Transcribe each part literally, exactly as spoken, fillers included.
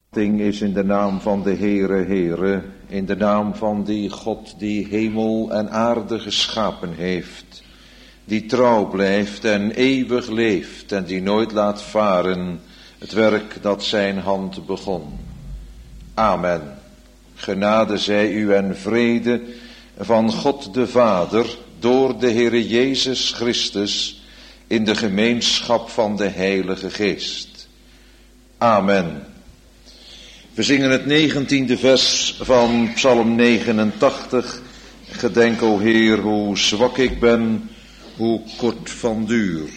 Ding is in de naam van de Heere, Heere, in de naam van die God die hemel en aarde geschapen heeft, die trouw blijft en eeuwig leeft en die nooit laat varen het werk dat zijn hand begon. Amen. Genade zij u en vrede van God de Vader door de Heere Jezus Christus in de gemeenschap van de Heilige Geest. Amen. We zingen het negentiende vers van Psalm negenentachtig. Gedenk, o Heer, hoe zwak ik ben, hoe kort van duur.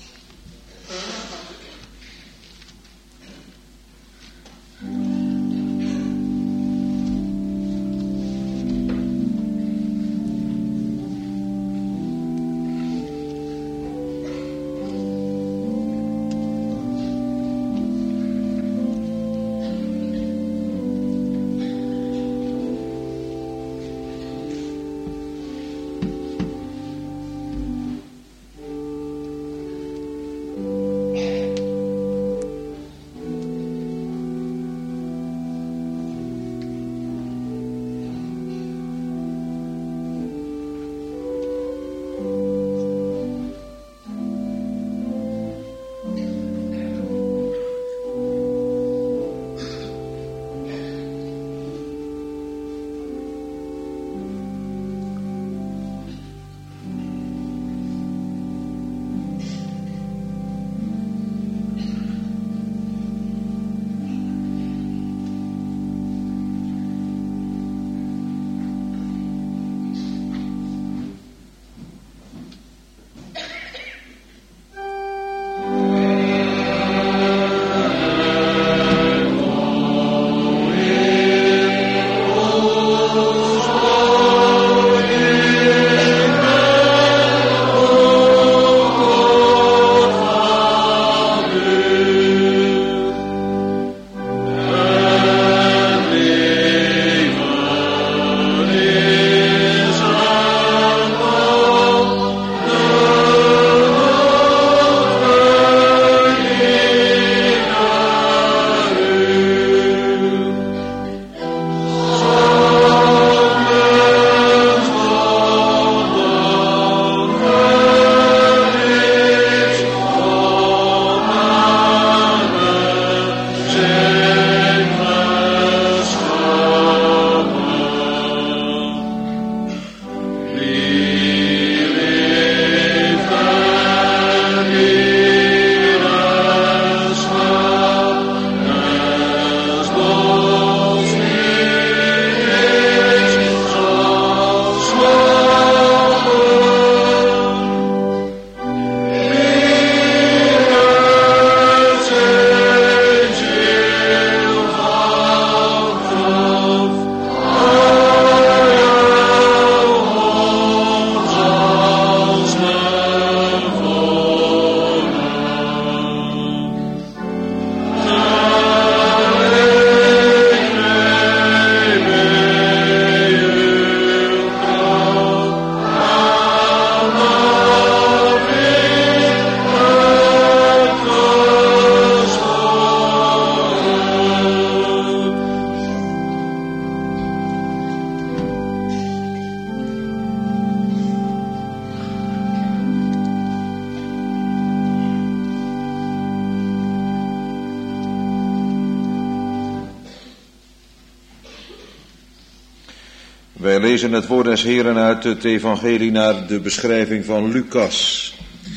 Wij lezen het woord des Heeren uit het evangelie naar de beschrijving van Lucas.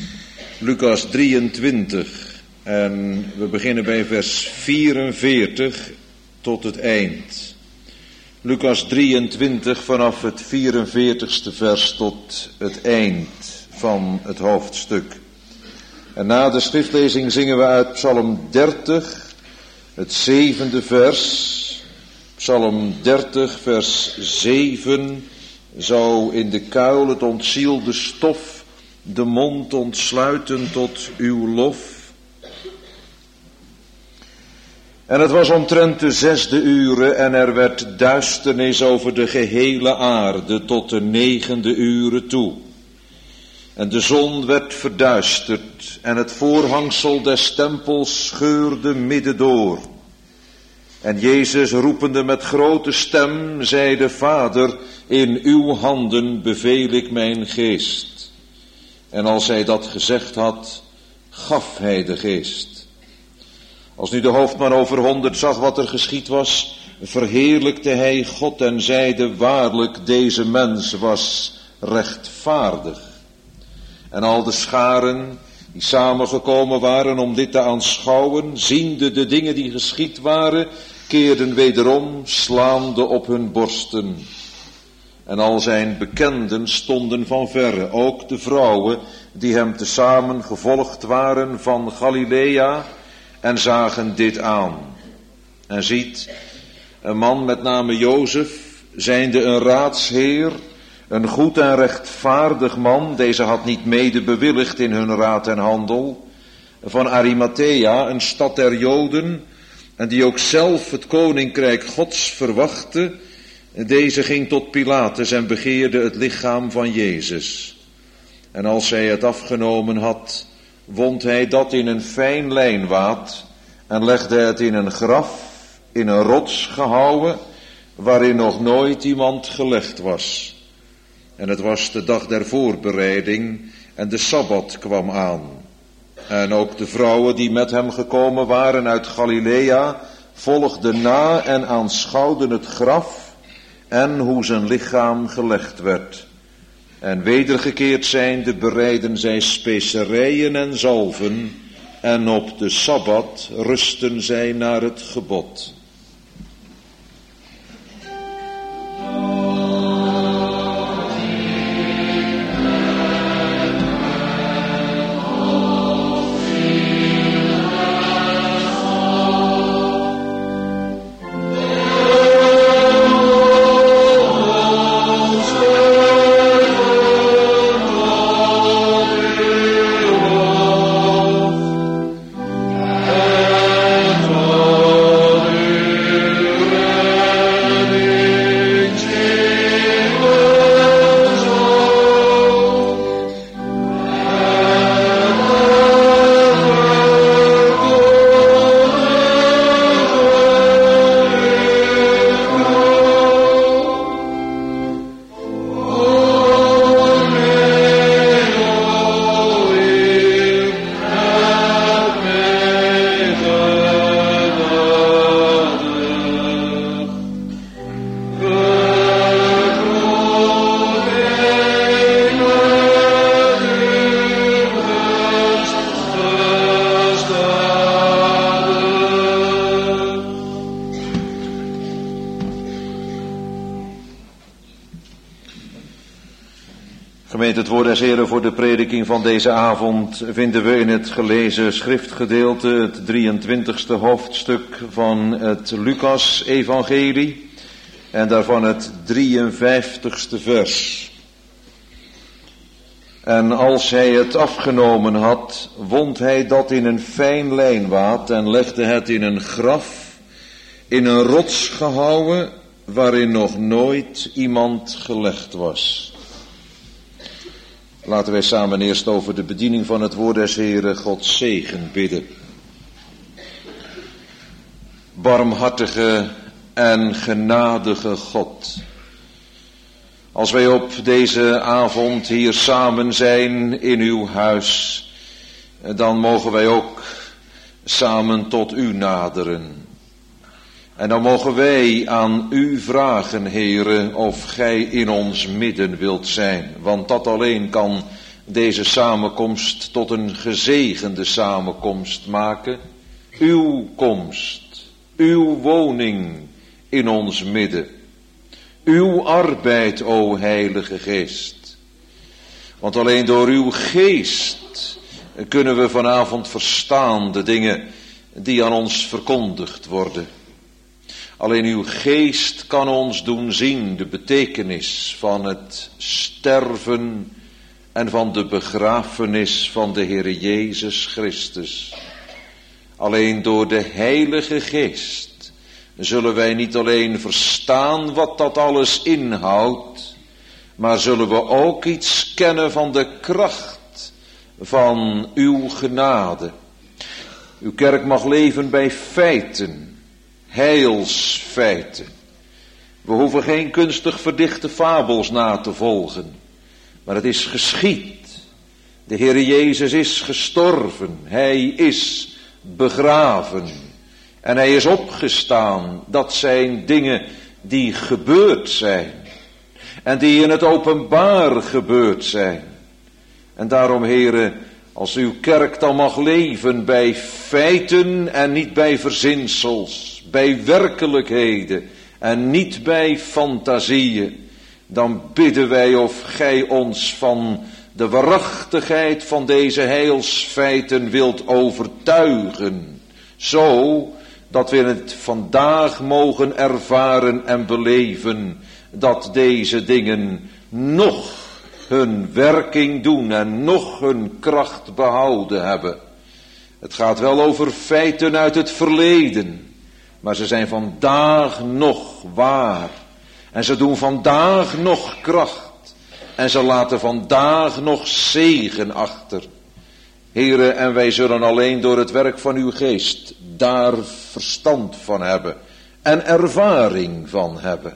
Lucas drieëntwintig en we beginnen bij vers vierenveertig tot het eind. Lucas drieëntwintig vanaf het vierenveertigste vers tot het eind van het hoofdstuk. En na de schriftlezing zingen we uit Psalm dertig, het zevende vers. Psalm dertig, vers zeven, zou in de kuil het ontzielde stof de mond ontsluiten tot uw lof. En het was omtrent de zesde ure en er werd duisternis over de gehele aarde tot de negende ure toe. En de zon werd verduisterd en het voorhangsel des tempels scheurde midden door. En Jezus, roepende met grote stem, zeide: Vader, in uw handen beveel ik mijn geest. En als hij dat gezegd had, gaf hij de geest. Als nu de hoofdman over honderd zag wat er geschied was, verheerlijkte hij God en zeide: Waarlijk, deze mens was rechtvaardig. En al de scharen die samengekomen waren om dit te aanschouwen, ziende de dingen die geschied waren, keerden wederom, slaande op hun borsten. En al zijn bekenden stonden van verre, ook de vrouwen die hem tezamen gevolgd waren van Galilea, en zagen dit aan. En ziet, een man met name Jozef, zijnde een raadsheer, een goed en rechtvaardig man, deze had niet mede bewilligd in hun raad en handel, van Arimathea, een stad der Joden, en die ook zelf het koninkrijk Gods verwachtte, deze ging tot Pilatus en begeerde het lichaam van Jezus. En als hij het afgenomen had, wond hij dat in een fijn lijnwaad en legde het in een graf, in een rots gehouwen, waarin nog nooit iemand gelegd was. En het was de dag der voorbereiding en de Sabbat kwam aan. En ook de vrouwen die met hem gekomen waren uit Galilea volgden na en aanschouwden het graf en hoe zijn lichaam gelegd werd. En wedergekeerd zijnde bereidden zij specerijen en zalven en op de Sabbat rusten zij naar het gebod. Het woord des Heren voor de prediking van deze avond vinden we in het gelezen schriftgedeelte, het drieëntwintigste hoofdstuk van het Lucas-evangelie en daarvan het drieënvijftigste vers. En als hij het afgenomen had, wond hij dat in een fijn lijnwaad en legde het in een graf, in een rots gehouwen, waarin nog nooit iemand gelegd was. Laten wij samen eerst over de bediening van het woord des Heren Gods zegen bidden. Barmhartige en genadige God, als wij op deze avond hier samen zijn in uw huis, dan mogen wij ook samen tot u naderen. En dan mogen wij aan u vragen, Heere, of gij in ons midden wilt zijn. Want dat alleen kan deze samenkomst tot een gezegende samenkomst maken. Uw komst, uw woning in ons midden. Uw arbeid, o Heilige Geest. Want alleen door uw geest kunnen we vanavond verstaan de dingen die aan ons verkondigd worden. Alleen uw geest kan ons doen zien de betekenis van het sterven en van de begrafenis van de Heere Jezus Christus. Alleen door de Heilige Geest zullen wij niet alleen verstaan wat dat alles inhoudt, maar zullen we ook iets kennen van de kracht van uw genade. Uw kerk mag leven bij feiten heilsfeiten. We hoeven geen kunstig verdichte fabels na te volgen, maar het is geschied. De Heere Jezus is gestorven, hij is begraven en hij is opgestaan. Dat zijn dingen die gebeurd zijn en die in het openbaar gebeurd zijn. En daarom, Heere, als uw kerk dan mag leven bij feiten en niet bij verzinsels, bij werkelijkheden en niet bij fantasieën, dan bidden wij of gij ons van de waarachtigheid van deze heilsfeiten wilt overtuigen, zo dat we het vandaag mogen ervaren en beleven dat deze dingen nog hun werking doen en nog hun kracht behouden hebben. Het gaat wel over feiten uit het verleden, maar ze zijn vandaag nog waar. En ze doen vandaag nog kracht. En ze laten vandaag nog zegen achter. Here, en wij zullen alleen door het werk van uw geest daar verstand van hebben. En ervaring van hebben.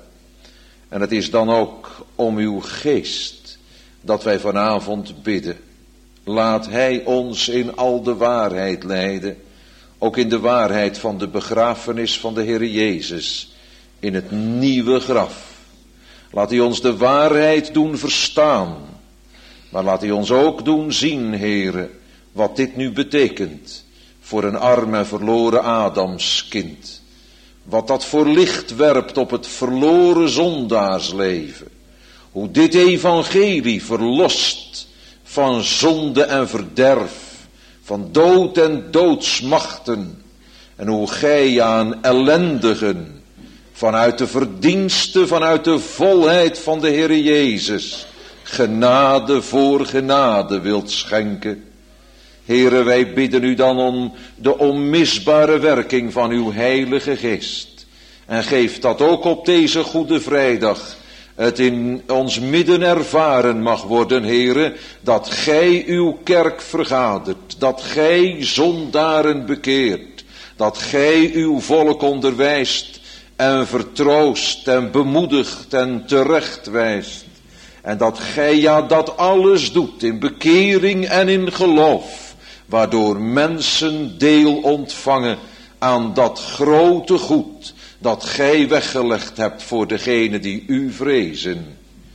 En het is dan ook om uw geest dat wij vanavond bidden. Laat hij ons in al de waarheid leiden. Ook in de waarheid van de begrafenis van de Heer Jezus. In het nieuwe graf. Laat hij ons de waarheid doen verstaan. Maar laat hij ons ook doen zien, Heere, wat dit nu betekent voor een arm en verloren Adamskind. Wat dat voor licht werpt op het verloren zondaarsleven. Hoe dit evangelie verlost van zonde en verderf, van dood en doodsmachten. En hoe gij aan ellendigen, vanuit de verdienste, vanuit de volheid van de Heere Jezus, genade voor genade wilt schenken. Heere, wij bidden u dan om de onmisbare werking van uw heilige geest. En geef dat ook op deze Goede Vrijdag het in ons midden ervaren mag worden, Heere, dat gij uw kerk vergadert, dat gij zondaren bekeert, dat gij uw volk onderwijst en vertroost en bemoedigt en terechtwijst. En dat gij ja dat alles doet in bekering en in geloof, waardoor mensen deel ontvangen aan dat grote goed dat gij weggelegd hebt voor degenen die u vrezen.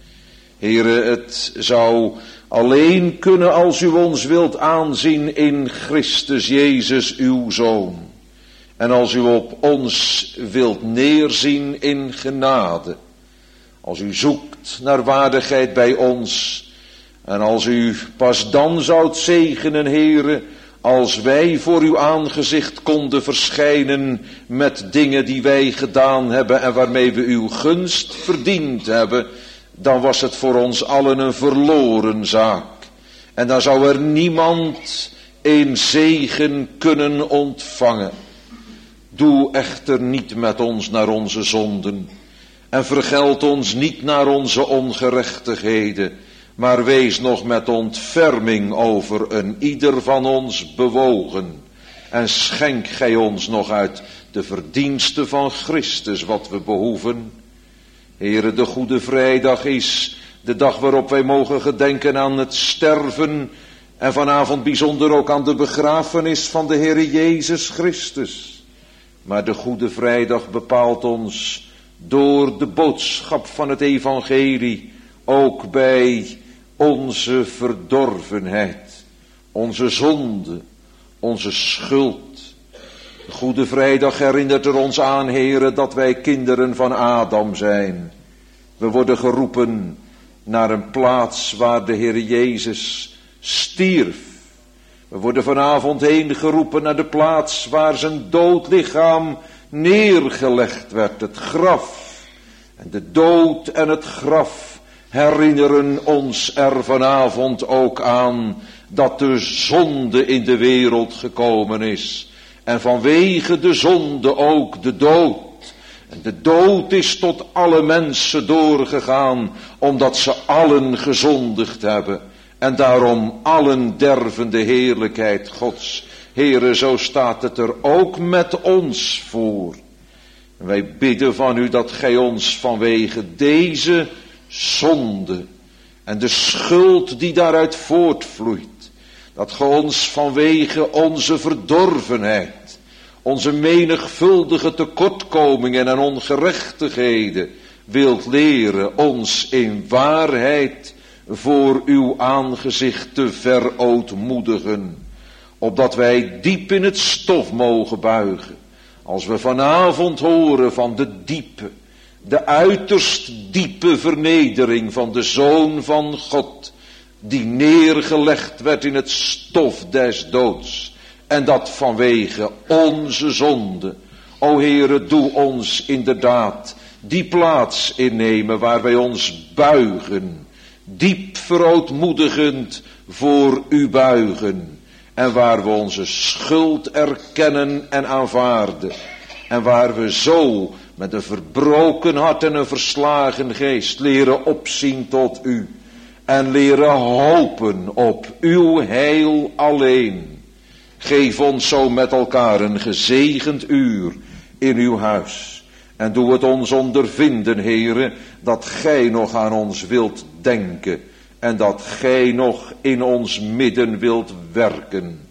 Heere, het zou alleen kunnen als u ons wilt aanzien in Christus Jezus uw Zoon. En als u op ons wilt neerzien in genade. Als u zoekt naar waardigheid bij ons. En als u pas dan zoudt zegenen, Heere, als wij voor uw aangezicht konden verschijnen met dingen die wij gedaan hebben en waarmee we uw gunst verdiend hebben, dan was het voor ons allen een verloren zaak. En dan zou er niemand een zegen kunnen ontvangen. Doe echter niet met ons naar onze zonden en vergeld ons niet naar onze ongerechtigheden, maar wees nog met ontferming over een ieder van ons bewogen en schenk gij ons nog uit de verdiensten van Christus wat we behoeven. Heere, de Goede Vrijdag is de dag waarop wij mogen gedenken aan het sterven en vanavond bijzonder ook aan de begrafenis van de Heere Jezus Christus. Maar de Goede Vrijdag bepaalt ons door de boodschap van het evangelie ook bij onze verdorvenheid, onze zonde, onze schuld. De Goede Vrijdag herinnert er ons aan, Heere, dat wij kinderen van Adam zijn. We worden geroepen naar een plaats waar de Heer Jezus stierf. We worden vanavond heen geroepen naar de plaats waar zijn dood lichaam neergelegd werd, het graf. En de dood en het graf herinneren ons er vanavond ook aan dat de zonde in de wereld gekomen is. En vanwege de zonde ook de dood. En de dood is tot alle mensen doorgegaan, omdat ze allen gezondigd hebben. En daarom allen derven de heerlijkheid Gods. Heere, zo staat het er ook met ons voor. Wij bidden van u dat gij ons vanwege deze zonde en de schuld die daaruit voortvloeit, dat gij ons vanwege onze verdorvenheid, onze menigvuldige tekortkomingen en ongerechtigheden wilt leren ons in waarheid voor uw aangezicht te verootmoedigen, opdat wij diep in het stof mogen buigen, als we vanavond horen van de diepe, de uiterst diepe vernedering van de Zoon van God, die neergelegd werd in het stof des doods, en dat vanwege onze zonde. O Heere, doe ons inderdaad die plaats innemen waar wij ons buigen, diep verootmoedigend voor u buigen, en waar we onze schuld erkennen en aanvaarden, en waar we zo met een verbroken hart en een verslagen geest leren opzien tot u, en leren hopen op uw heil alleen. Geef ons zo met elkaar een gezegend uur in uw huis, en doe het ons ondervinden, Heere, dat gij nog aan ons wilt denken, en dat gij nog in ons midden wilt werken.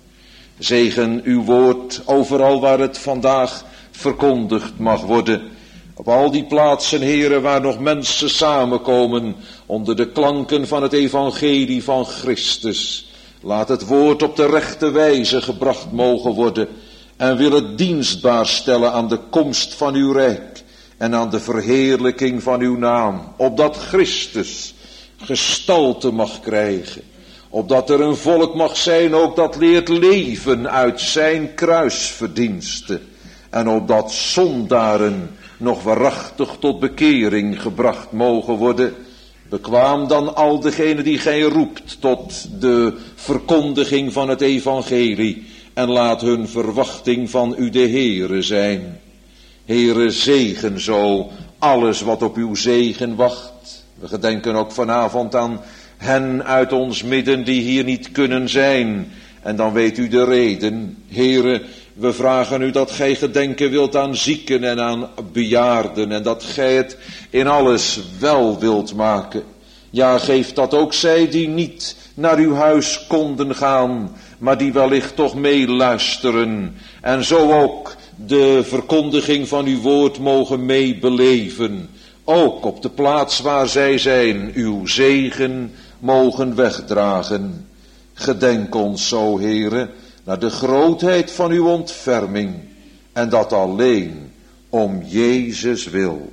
Zegen uw woord overal waar het vandaag verkondigd mag worden. Op al die plaatsen, Heere, waar nog mensen samenkomen onder de klanken van het evangelie van Christus. Laat het woord op de rechte wijze gebracht mogen worden, en wil het dienstbaar stellen aan de komst van uw rijk en aan de verheerlijking van uw naam, opdat Christus gestalte mag krijgen, opdat er een volk mag zijn ook dat leert leven uit zijn kruisverdiensten, en opdat zondaren nog waarachtig tot bekering gebracht mogen worden. Bekwaam dan al degenen die gij roept tot de verkondiging van het evangelie, en laat hun verwachting van u de Heere zijn. Heere, zegen zo alles wat op uw zegen wacht. We gedenken ook vanavond aan hen uit ons midden die hier niet kunnen zijn, en dan weet u de reden. Heere, we vragen u dat gij gedenken wilt aan zieken en aan bejaarden, en dat gij het in alles wel wilt maken. Ja, geef dat ook zij die niet naar uw huis konden gaan, maar die wellicht toch meeluisteren, en zo ook de verkondiging van uw woord mogen meebeleven. Ook op de plaats waar zij zijn, uw zegen mogen wegdragen. Gedenk ons zo, Heere, naar de grootheid van uw ontferming, en dat alleen om Jezus wil.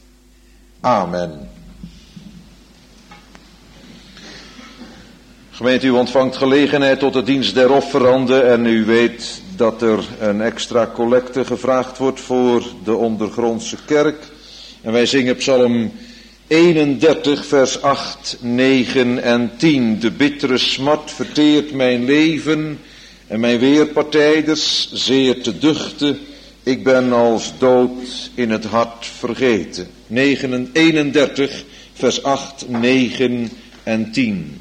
Amen. Gemeente, u ontvangt gelegenheid tot de dienst der offeranden, en u weet dat er een extra collecte gevraagd wordt voor de ondergrondse kerk. En wij zingen psalm eenendertig, vers acht, negen en tien. De bittere smart verteert mijn leven, en mijn weerpartijders zeer te duchten. Ik ben als dood in het hart vergeten. eenendertig, vers acht, negen en tien.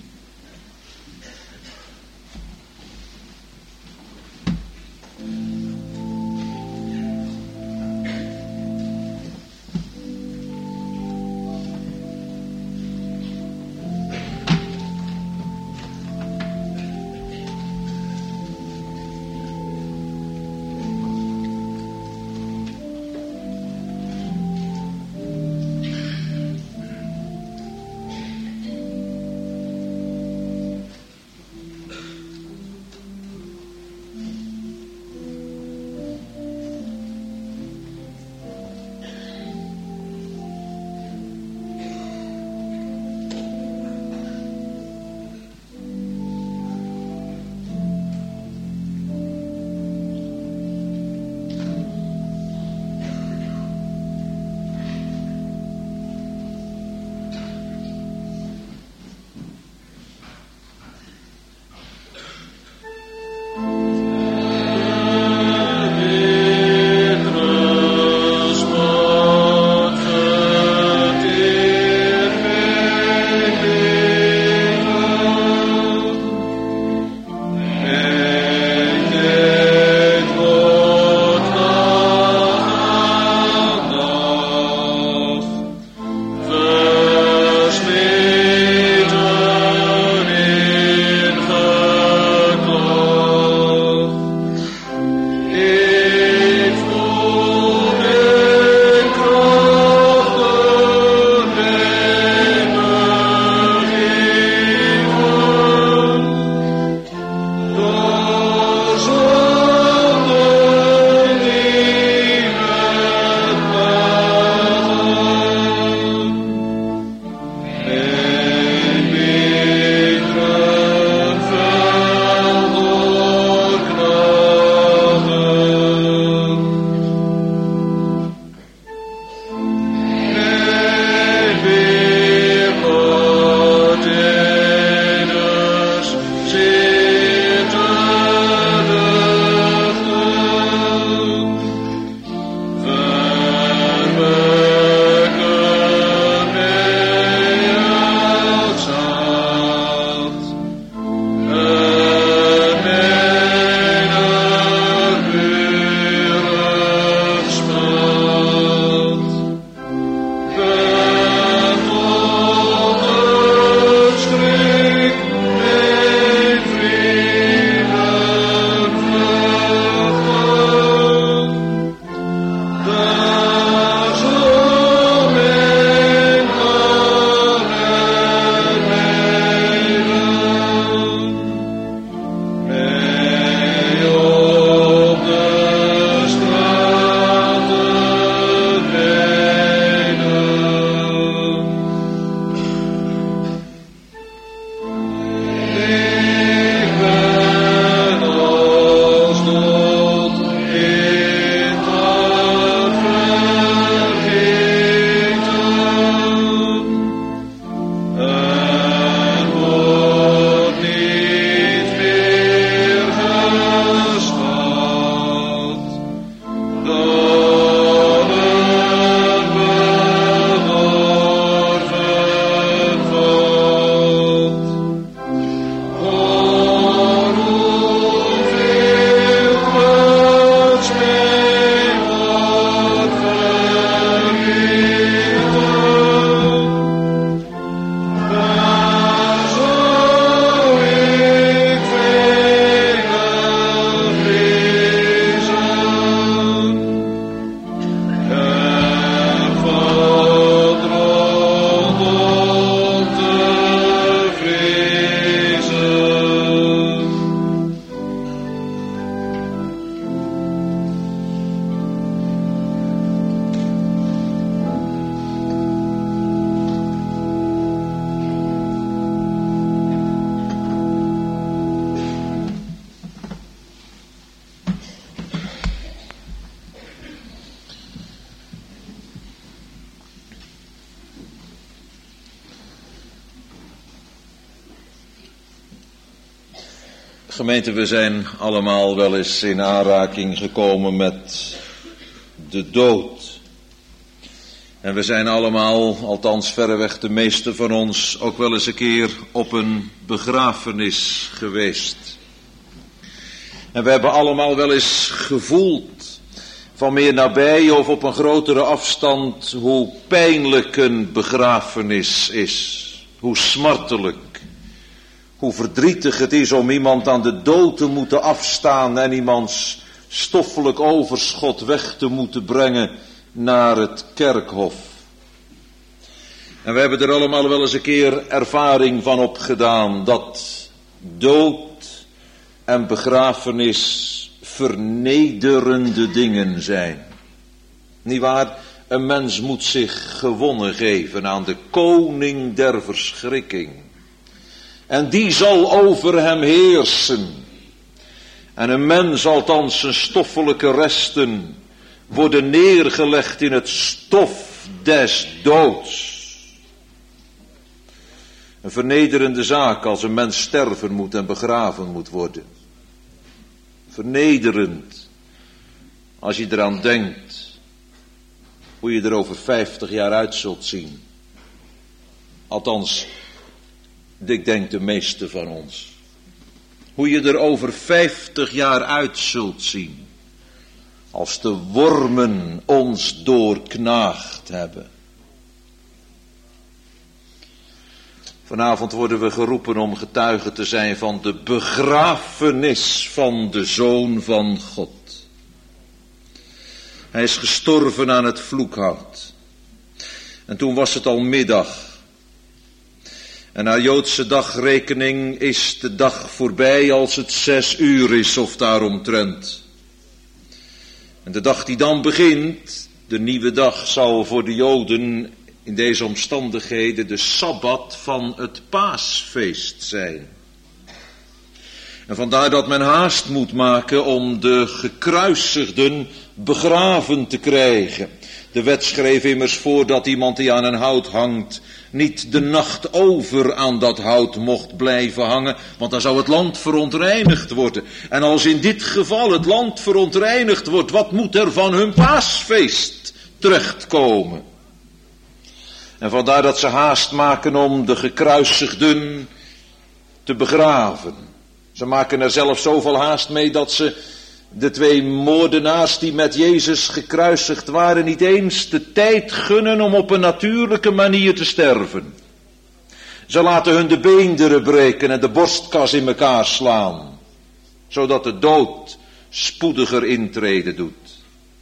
Gemeente, we zijn allemaal wel eens in aanraking gekomen met de dood. En we zijn allemaal, althans verreweg de meeste van ons, ook wel eens een keer op een begrafenis geweest. En we hebben allemaal wel eens gevoeld, van meer nabij of op een grotere afstand, hoe pijnlijk een begrafenis is. Hoe smartelijk. Hoe verdrietig het is om iemand aan de dood te moeten afstaan en iemands stoffelijk overschot weg te moeten brengen naar het kerkhof. En we hebben er allemaal wel eens een keer ervaring van opgedaan dat dood en begrafenis vernederende dingen zijn. Niet waar? Een mens moet zich gewonnen geven aan de koning der verschrikking. En die zal over hem heersen. En een mens, althans zijn stoffelijke resten, worden neergelegd in het stof des doods. Een vernederende zaak als een mens sterven moet en begraven moet worden. Vernederend als je eraan denkt hoe je er over vijftig jaar uit zult zien. Althans, ik denk de meeste van ons. Hoe je er over vijftig jaar uit zult zien. Als de wormen ons doorknaagd hebben. Vanavond worden we geroepen om getuige te zijn van de begrafenis van de Zoon van God. Hij is gestorven aan het vloekhout. En toen was het al middag. En naar Joodse dagrekening is de dag voorbij als het zes uur is of daaromtrent. En de dag die dan begint, de nieuwe dag, zal voor de Joden in deze omstandigheden de Sabbat van het Paasfeest zijn. En vandaar dat men haast moet maken om de gekruisigden begraven te krijgen. De wet schreef immers voor dat iemand die aan een hout hangt niet de nacht over aan dat hout mocht blijven hangen, want dan zou het land verontreinigd worden. En als in dit geval het land verontreinigd wordt, wat moet er van hun paasfeest terechtkomen? En vandaar dat ze haast maken om de gekruisigden te begraven. Ze maken er zelfs zoveel haast mee dat ze de twee moordenaars die met Jezus gekruisigd waren niet eens de tijd gunnen om op een natuurlijke manier te sterven. Ze laten hun de beenderen breken en de borstkas in elkaar slaan, zodat de dood spoediger intreden doet.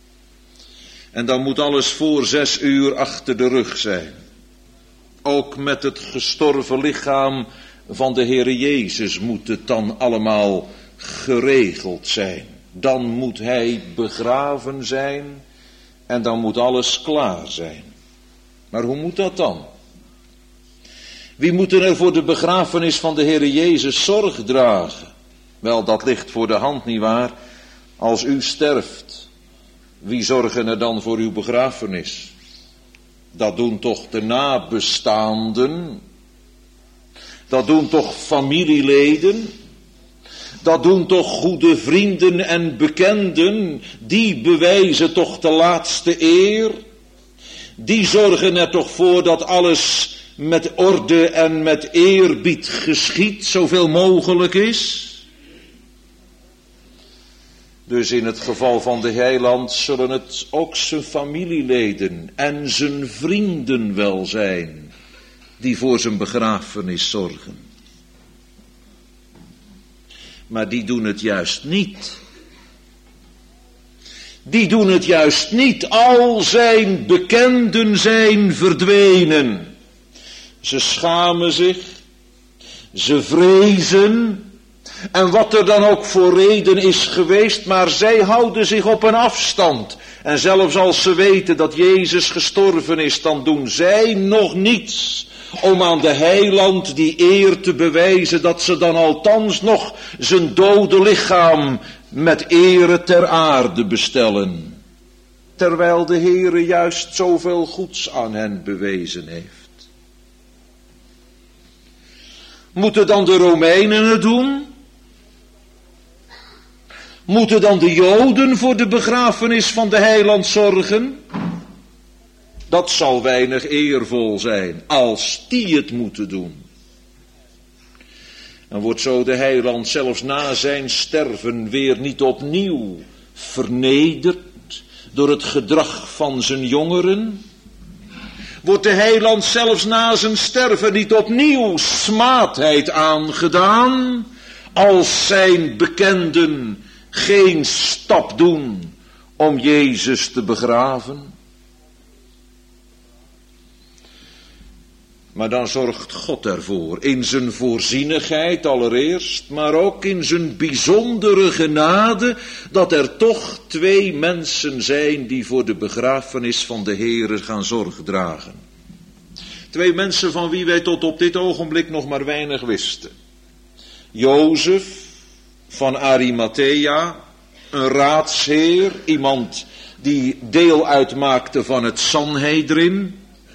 En dan moet alles voor zes uur achter de rug zijn. Ook met het gestorven lichaam van de Heere Jezus moet het dan allemaal geregeld zijn. Dan moet hij begraven zijn en dan moet alles klaar zijn. Maar hoe moet dat dan? Wie moet er voor de begrafenis van de Heere Jezus zorg dragen? Wel, dat ligt voor de hand, nietwaar? Als u sterft, wie zorgen er dan voor uw begrafenis? Dat doen toch de nabestaanden? Dat doen toch familieleden? Dat doen toch goede vrienden en bekenden? Die bewijzen toch de laatste eer? Die zorgen er toch voor dat alles met orde en met eerbied geschiet, zoveel mogelijk is? Dus in het geval van de heiland zullen het ook zijn familieleden en zijn vrienden wel zijn, die voor zijn begrafenis zorgen. Maar die doen het juist niet. Die doen het juist niet. Al zijn bekenden zijn verdwenen. Ze schamen zich. Ze vrezen. En wat er dan ook voor reden is geweest, maar zij houden zich op een afstand. En zelfs als ze weten dat Jezus gestorven is, dan doen zij nog niets om aan de heiland die eer te bewijzen dat ze dan althans nog zijn dode lichaam met ere ter aarde bestellen. Terwijl de Heere juist zoveel goeds aan hen bewezen heeft. Moeten dan de Romeinen het doen? Moeten dan de Joden voor de begrafenis van de heiland zorgen? Dat zal weinig eervol zijn, als die het moeten doen. En wordt zo de heiland zelfs na zijn sterven weer niet opnieuw vernederd door het gedrag van zijn jongeren? Wordt de heiland zelfs na zijn sterven niet opnieuw smaadheid aangedaan, als zijn bekenden geen stap doen om Jezus te begraven? Maar dan zorgt God ervoor, in zijn voorzienigheid allereerst, maar ook in zijn bijzondere genade, dat er toch twee mensen zijn die voor de begrafenis van de Heere gaan zorg dragen. Twee mensen van wie wij tot op dit ogenblik nog maar weinig wisten. Jozef van Arimathea, een raadsheer, iemand die deel uitmaakte van het Sanhedrin.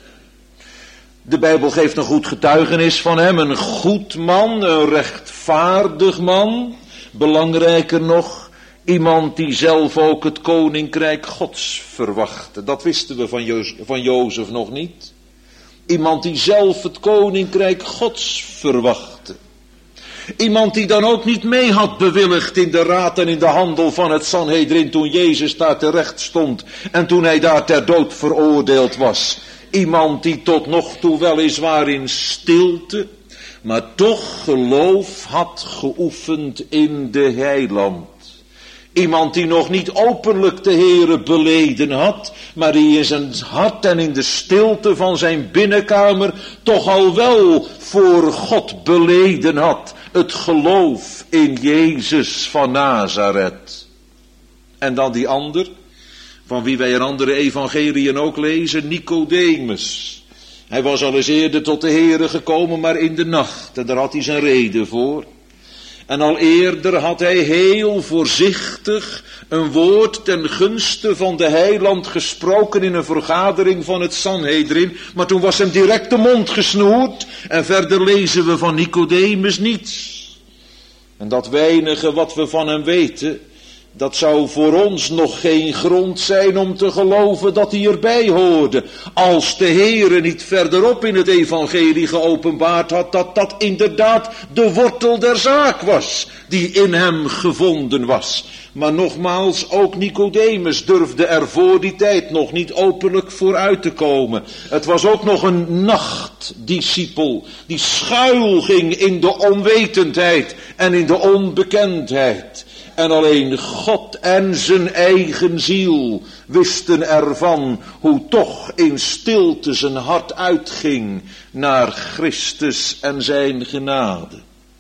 De Bijbel geeft een goed getuigenis van hem, een goed man, een rechtvaardig man. Belangrijker nog, iemand die zelf ook het koninkrijk Gods verwachtte. Dat wisten we van, Jo- van Jozef nog niet. Iemand die zelf het koninkrijk Gods verwachtte. Iemand die dan ook niet mee had bewilligd in de raad en in de handel van het Sanhedrin toen Jezus daar terecht stond en toen hij daar ter dood veroordeeld was. Iemand die tot nog toe weliswaar in stilte, maar toch geloof had geoefend in de heiland. Iemand die nog niet openlijk de Heere beleden had, maar die in zijn hart en in de stilte van zijn binnenkamer toch al wel voor God beleden had. Het geloof in Jezus van Nazareth. En dan die ander, van wie wij in andere evangeliën ook lezen, Nicodemus. Hij was al eens eerder tot de Heere gekomen, maar in de nacht. En daar had hij zijn reden voor. En al eerder had hij heel voorzichtig een woord ten gunste van de heiland gesproken in een vergadering van het Sanhedrin. Maar toen was hem direct de mond gesnoerd. En verder lezen we van Nicodemus niets. En dat weinige wat we van hem weten, dat zou voor ons nog geen grond zijn om te geloven dat hij erbij hoorde. Als de Heere niet verderop in het evangelie geopenbaard had dat dat inderdaad de wortel der zaak was die in hem gevonden was. Maar nogmaals, ook Nicodemus durfde er voor die tijd nog niet openlijk vooruit te komen. Het was ook nog een nachtdiscipel die schuil ging in de onwetendheid en in de onbekendheid. En alleen God en zijn eigen ziel wisten ervan hoe toch in stilte zijn hart uitging naar Christus en zijn genade.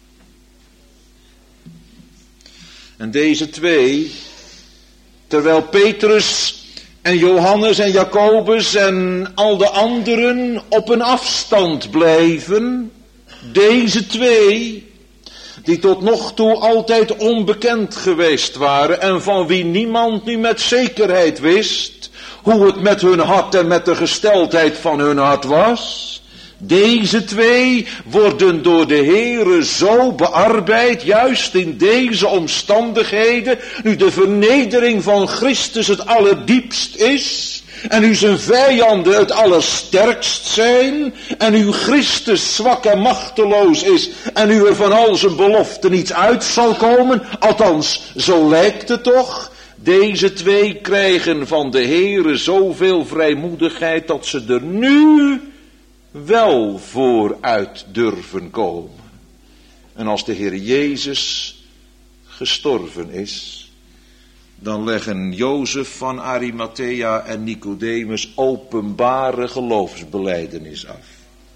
En deze twee, terwijl Petrus en Johannes en Jacobus en al de anderen op een afstand blijven, deze twee, die tot nog toe altijd onbekend geweest waren en van wie niemand nu met zekerheid wist hoe het met hun hart en met de gesteldheid van hun hart was. Deze twee worden door de Heere zo bearbeid, juist in deze omstandigheden, nu de vernedering van Christus het allerdiepst is, en nu zijn vijanden het allersterkst zijn, en nu Christus zwak en machteloos is, en nu er van al zijn beloften niets uit zal komen, althans, zo lijkt het toch. Deze twee krijgen van de Heere zoveel vrijmoedigheid dat ze er nu wel vooruit durven komen. En als de Heer Jezus gestorven is, dan leggen Jozef van Arimathea en Nicodemus openbare geloofsbelijdenis af.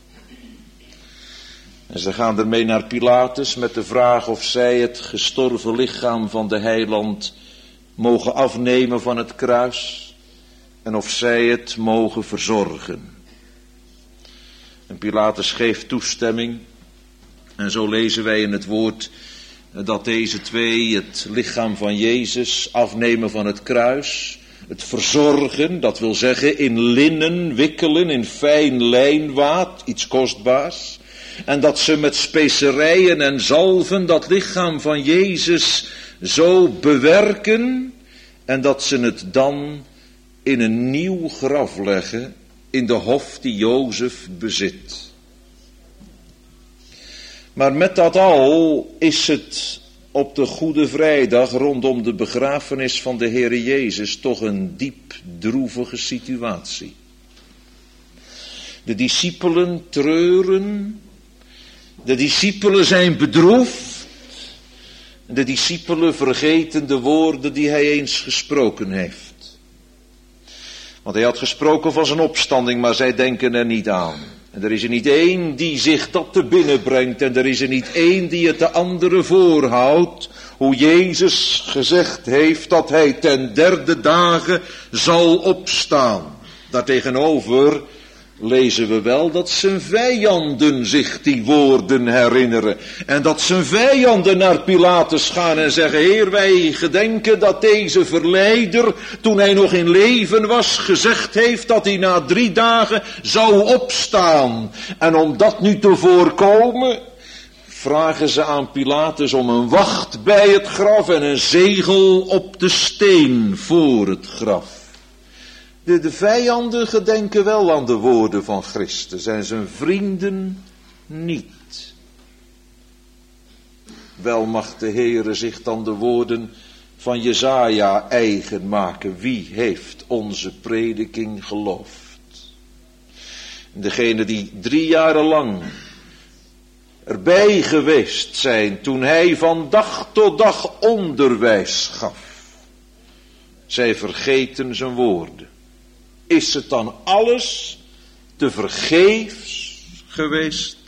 En ze gaan ermee naar Pilatus met de vraag of zij het gestorven lichaam van de heiland mogen afnemen van het kruis en of zij het mogen verzorgen. En Pilatus geeft toestemming. En zo lezen wij in het woord dat deze twee het lichaam van Jezus afnemen van het kruis. Het verzorgen, dat wil zeggen in linnen wikkelen, in fijn lijnwaad, iets kostbaars. En dat ze met specerijen en zalven dat lichaam van Jezus zo bewerken en dat ze het dan in een nieuw graf leggen in de hof die Jozef bezit. Maar met dat al is het op de Goede Vrijdag rondom de begrafenis van de Heere Jezus toch een diep droevige situatie. De discipelen treuren, de discipelen zijn bedroefd, de discipelen vergeten de woorden die hij eens gesproken heeft. Want hij had gesproken van zijn opstanding, maar zij denken er niet aan. En er is er niet één die zich dat te binnen brengt. En er is er niet één die het de andere voorhoudt. Hoe Jezus gezegd heeft dat hij ten derde dagen zal opstaan. Daartegenover lezen we wel dat zijn vijanden zich die woorden herinneren. En dat zijn vijanden naar Pilatus gaan en zeggen: Heer, wij gedenken dat deze verleider, toen hij nog in leven was, gezegd heeft dat hij na drie dagen zou opstaan. En om dat nu te voorkomen, vragen ze aan Pilatus om een wacht bij het graf en een zegel op de steen voor het graf. De, de vijanden gedenken wel aan de woorden van Christus en zijn vrienden niet. Wel mag de Heere zich dan de woorden van Jesaja eigen maken. Wie heeft onze prediking geloofd? Degene die drie jaren lang erbij geweest zijn toen hij van dag tot dag onderwijs gaf. Zij vergeten zijn woorden. Is het dan alles te vergeefs geweest?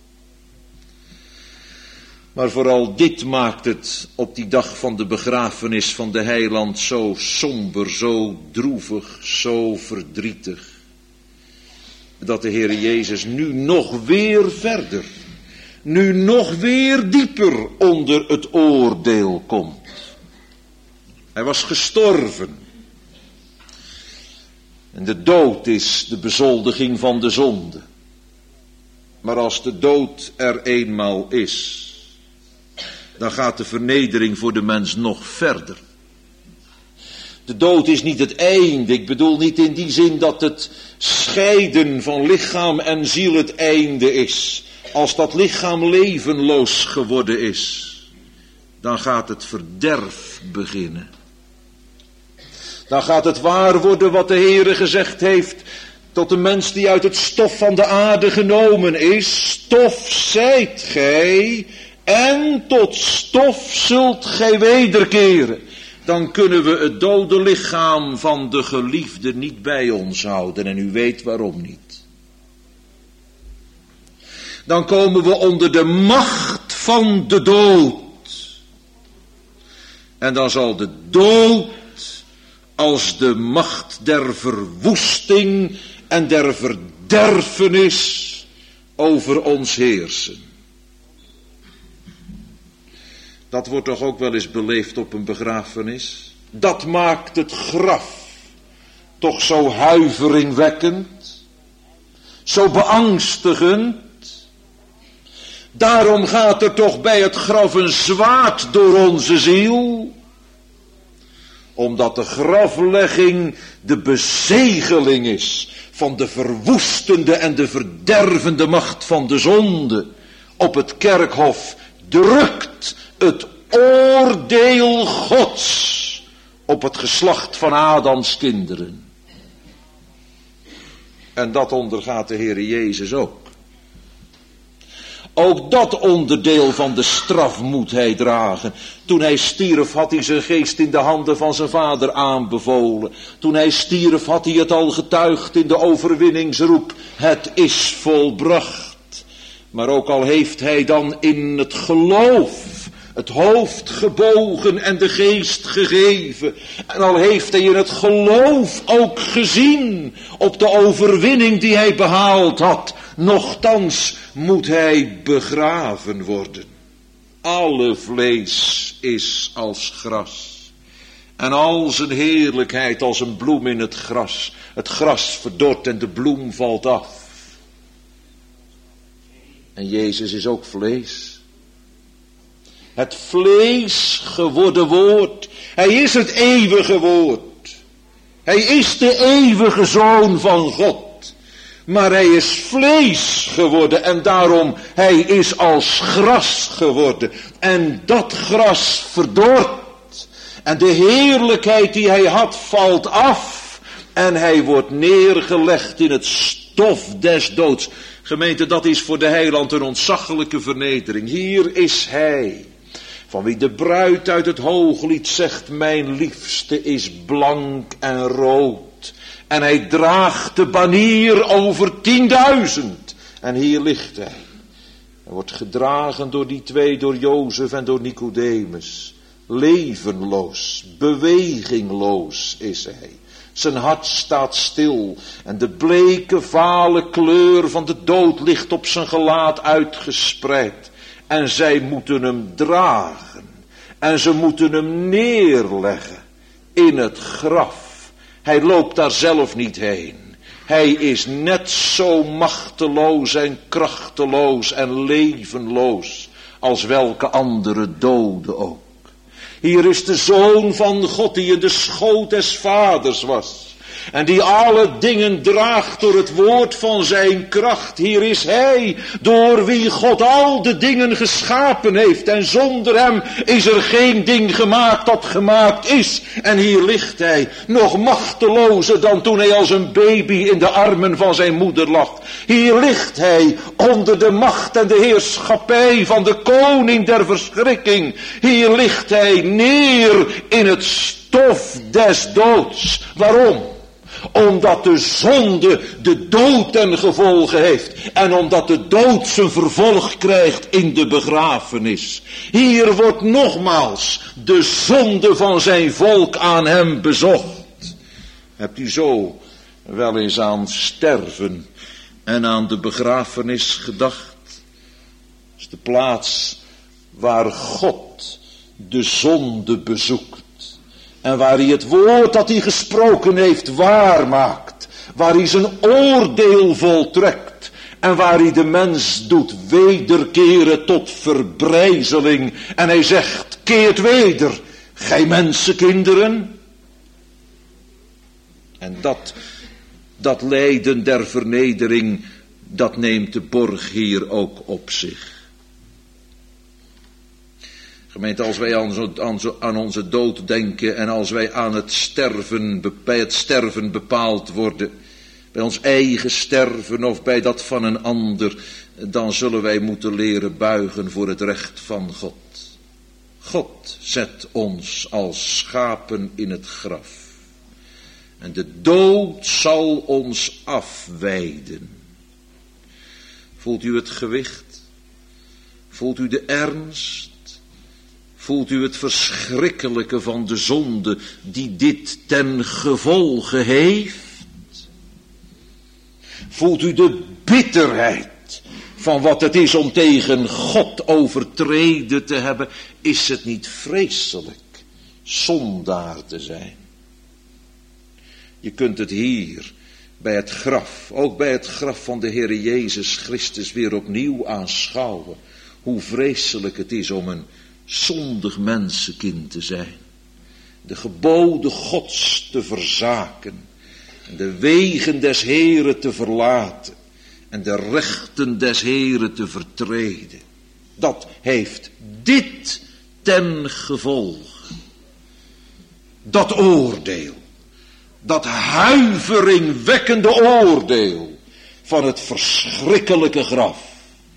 Maar vooral dit maakt het op die dag van de begrafenis van de heiland zo somber, zo droevig, zo verdrietig. Dat de Heere Jezus nu nog weer verder, nu nog weer dieper onder het oordeel komt. Hij was gestorven. En de dood is de bezoldiging van de zonde. Maar als de dood er eenmaal is, dan gaat de vernedering voor de mens nog verder. De dood is niet het einde. Ik bedoel niet in die zin dat het scheiden van lichaam en ziel het einde is. Als dat lichaam levenloos geworden is, dan gaat het verderf beginnen. Dan gaat het waar worden wat de Heere gezegd heeft tot de mens die uit het stof van de aarde genomen is. Stof zijt gij en tot stof zult gij wederkeren. Dan kunnen we het dode lichaam van de geliefde niet bij ons houden en u weet waarom niet. Dan komen we onder de macht van de dood. En dan zal de dood als de macht der verwoesting en der verderfenis over ons heersen. Dat wordt toch ook wel eens beleefd op een begrafenis? Dat maakt het graf toch zo huiveringwekkend, zo beangstigend. Daarom gaat er toch bij het graf een zwaard door onze ziel. Omdat de graflegging de bezegeling is van de verwoestende en de verdervende macht van de zonde. Op het kerkhof drukt het oordeel Gods op het geslacht van Adams kinderen. En dat ondergaat de Heere Jezus ook. Ook dat onderdeel van de straf moet hij dragen. Toen hij stierf had hij zijn geest in de handen van zijn vader aanbevolen. Toen hij stierf had hij het al getuigd in de overwinningsroep. Het is volbracht. Maar ook al heeft hij dan in het geloof het hoofd gebogen en de geest gegeven. En al heeft hij in het geloof ook gezien op de overwinning die hij behaald had. Nochtans moet hij begraven worden. Alle vlees is als gras. En al zijn heerlijkheid als een bloem in het gras. Het gras verdort en de bloem valt af. En Jezus is ook vlees. Het vlees geworden woord. Hij is het eeuwige woord. Hij is de eeuwige Zoon van God. Maar hij is vlees geworden en daarom hij is als gras geworden. En dat gras verdort. En de heerlijkheid die hij had valt af. En hij wordt neergelegd in het stof des doods. Gemeente, dat is voor de heiland een ontzaglijke vernedering. Hier is hij. Van wie de bruid uit het hooglied zegt, mijn liefste is blank en rood. En hij draagt de banier over tienduizend. En hier ligt hij. Hij wordt gedragen door die twee, door Jozef en door Nicodemus. Levenloos, bewegingloos is hij. Zijn hart staat stil en de bleke, vale kleur van de dood ligt op zijn gelaat uitgespreid. En zij moeten hem dragen en ze moeten hem neerleggen in het graf. Hij loopt daar zelf niet heen. Hij is net zo machteloos en krachteloos en levenloos als welke andere dode ook. Hier is de Zoon van God die in de schoot des Vaders was. En die alle dingen draagt door het woord van zijn kracht. Hier is hij, door wie God al de dingen geschapen heeft. En zonder hem is er geen ding gemaakt dat gemaakt is. En hier ligt hij, nog machtelozer dan toen hij als een baby in de armen van zijn moeder lag. Hier ligt hij, onder de macht en de heerschappij van de koning der verschrikking. Hier ligt hij neer in het stof des doods. Waarom? Omdat de zonde de dood ten gevolge heeft. En omdat de dood zijn vervolg krijgt in de begrafenis. Hier wordt nogmaals de zonde van zijn volk aan hem bezocht. Hebt u zo wel eens aan sterven en aan de begrafenis gedacht? Dat is de plaats waar God de zonde bezoekt. En waar hij het woord dat hij gesproken heeft waarmaakt. Waar hij zijn oordeel voltrekt. En waar hij de mens doet wederkeren tot verbrijzeling. En hij zegt, keert weder, gij mensenkinderen. En dat, dat lijden der vernedering, dat neemt de borg hier ook op zich. Gemeente, als wij aan, aan, aan onze dood denken en als wij aan het sterven, bij het sterven bepaald worden, bij ons eigen sterven of bij dat van een ander, dan zullen wij moeten leren buigen voor het recht van God. God zet ons als schapen in het graf. En de dood zal ons afweiden. Voelt u het gewicht? Voelt u de ernst? Voelt u het verschrikkelijke van de zonde die dit ten gevolge heeft? Voelt u de bitterheid van wat het is om tegen God overtreden te hebben? Is het niet vreselijk zondaar te zijn? Je kunt het hier bij het graf, ook bij het graf van de Heere Jezus Christus weer opnieuw aanschouwen. Hoe vreselijk het is om een zondig mensenkind te zijn. De geboden Gods te verzaken. En de wegen des Heeren te verlaten. En de rechten des Heeren te vertreden. Dat heeft dit ten gevolge. Dat oordeel. Dat huiveringwekkende oordeel van het verschrikkelijke graf.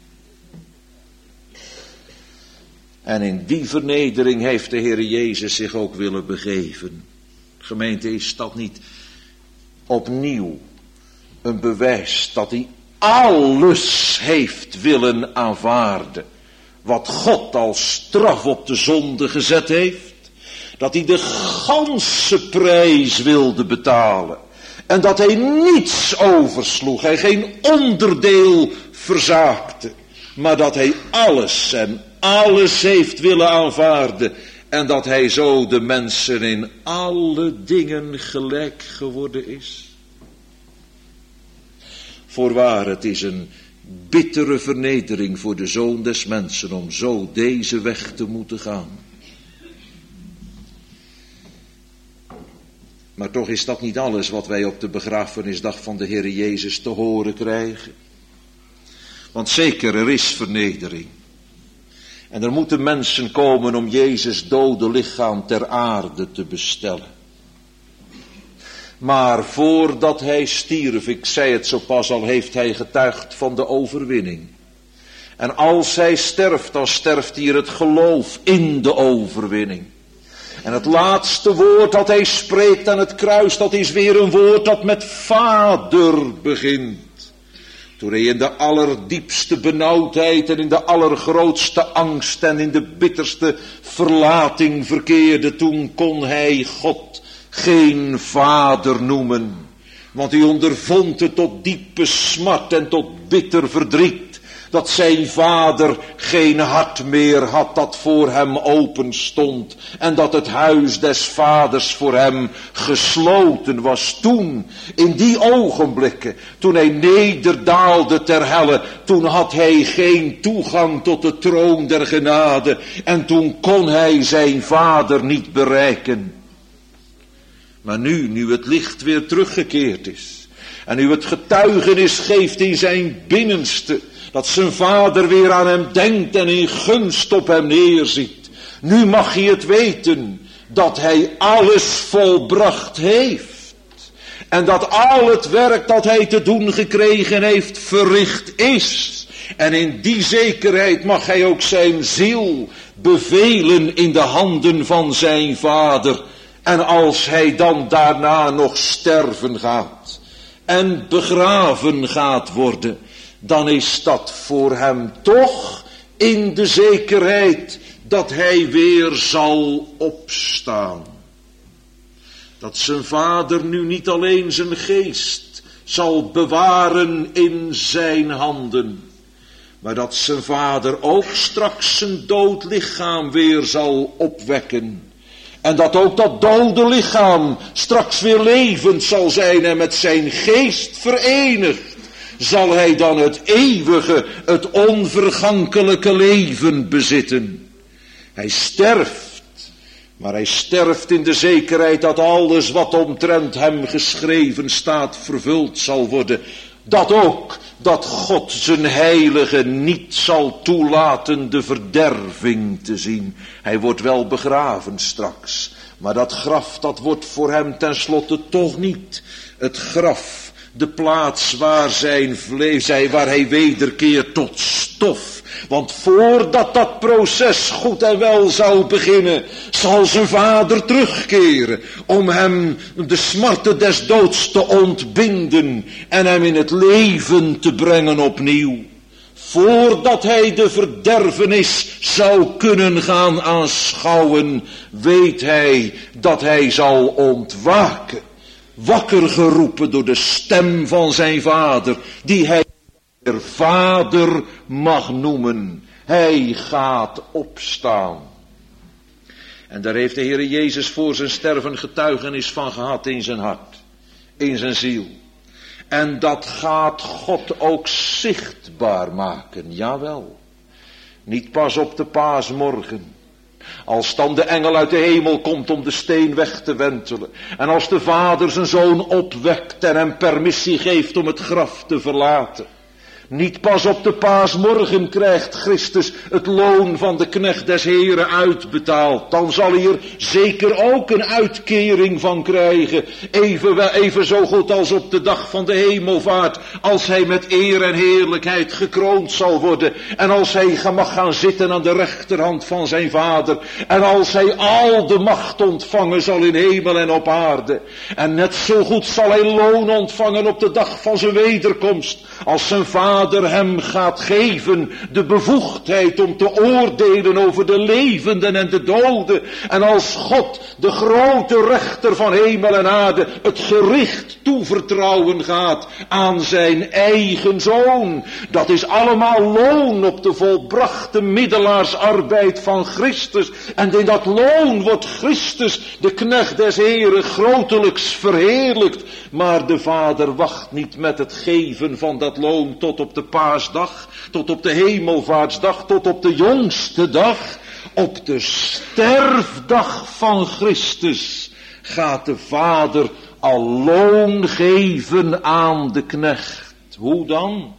En in die vernedering heeft de Heer Jezus zich ook willen begeven. Gemeente, is dat niet opnieuw een bewijs dat hij alles heeft willen aanvaarden. Wat God als straf op de zonde gezet heeft. Dat hij de ganse prijs wilde betalen. En dat hij niets oversloeg. Hij geen onderdeel verzaakte. Maar dat hij alles en alles heeft willen aanvaarden. En dat hij zo de mensen in alle dingen gelijk geworden is. Voorwaar, het is een bittere vernedering voor de Zoon des Mensen om zo deze weg te moeten gaan. Maar toch is dat niet alles wat wij op de begrafenisdag van de Heere Jezus te horen krijgen. Want zeker, er is vernedering. En er moeten mensen komen om Jezus' dode lichaam ter aarde te bestellen. Maar voordat hij stierf, ik zei het zo pas al, heeft hij getuigd van de overwinning. En als hij sterft, dan sterft hier het geloof in de overwinning. En het laatste woord dat hij spreekt aan het kruis, dat is weer een woord dat met Vader begint. Toen hij in de allerdiepste benauwdheid en in de allergrootste angst en in de bitterste verlating verkeerde, toen kon hij God geen vader noemen. Want hij ondervond het tot diepe smart en tot bitter verdriet, dat zijn vader geen hart meer had dat voor hem open stond. En dat het huis des vaders voor hem gesloten was. Toen, in die ogenblikken, toen hij nederdaalde ter helle, toen had hij geen toegang tot de troon der genade. En toen kon hij zijn vader niet bereiken. Maar nu, nu het licht weer teruggekeerd is, en nu het getuigenis geeft in zijn binnenste, dat zijn vader weer aan hem denkt en in gunst op hem neerziet. Nu mag hij het weten dat hij alles volbracht heeft. En dat al het werk dat hij te doen gekregen heeft verricht is. En in die zekerheid mag hij ook zijn ziel bevelen in de handen van zijn vader. En als hij dan daarna nog sterven gaat en begraven gaat worden, dan is dat voor hem toch in de zekerheid dat hij weer zal opstaan. Dat zijn vader nu niet alleen zijn geest zal bewaren in zijn handen, maar dat zijn vader ook straks zijn dood lichaam weer zal opwekken. En dat ook dat dode lichaam straks weer levend zal zijn en met zijn geest verenigd zal hij dan het eeuwige, het onvergankelijke leven bezitten. Hij sterft, maar hij sterft in de zekerheid dat alles wat omtrent hem geschreven staat vervuld zal worden. Dat ook, dat God zijn heilige niet zal toelaten de verderving te zien. Hij wordt wel begraven straks, maar dat graf dat wordt voor hem tenslotte toch niet het graf, de plaats waar zijn vlees, waar hij wederkeert tot stof. Want voordat dat proces goed en wel zou beginnen, zal zijn vader terugkeren om hem de smarten des doods te ontbinden en hem in het leven te brengen opnieuw. Voordat hij de verderfenis zou kunnen gaan aanschouwen, weet hij dat hij zal ontwaken. Wakker geroepen door de stem van zijn vader, die hij er vader mag noemen. Hij gaat opstaan. En daar heeft de Heere Jezus voor zijn sterven getuigenis van gehad in zijn hart, in zijn ziel. En dat gaat God ook zichtbaar maken, jawel. Niet pas op de paasmorgen, als dan de engel uit de hemel komt om de steen weg te wentelen. En als de vader zijn zoon opwekt en hem permissie geeft om het graf te verlaten. Niet pas op de paasmorgen krijgt Christus het loon van de knecht des Heren uitbetaald. Dan zal hij er zeker ook een uitkering van krijgen. Even, even zo goed als op de dag van de hemelvaart. Als hij met eer en heerlijkheid gekroond zal worden. En als hij mag gaan zitten aan de rechterhand van zijn vader. En als hij al de macht ontvangen zal in hemel en op aarde. En net zo goed zal hij loon ontvangen op de dag van zijn wederkomst. Als zijn vader hem gaat geven de bevoegdheid om te oordelen over de levenden en de doden. En als God, de grote rechter van hemel en aarde, het gericht toevertrouwen gaat aan zijn eigen zoon. Dat is allemaal loon op de volbrachte middelaarsarbeid van Christus. En in dat loon wordt Christus, de knecht des Heren, grotelijks verheerlijkt. Maar de Vader wacht niet met het geven van dat loon tot op de paasdag, tot op de hemelvaartsdag, tot op de jongste dag. Op de sterfdag van Christus gaat de Vader al loon geven aan de knecht. Hoe dan?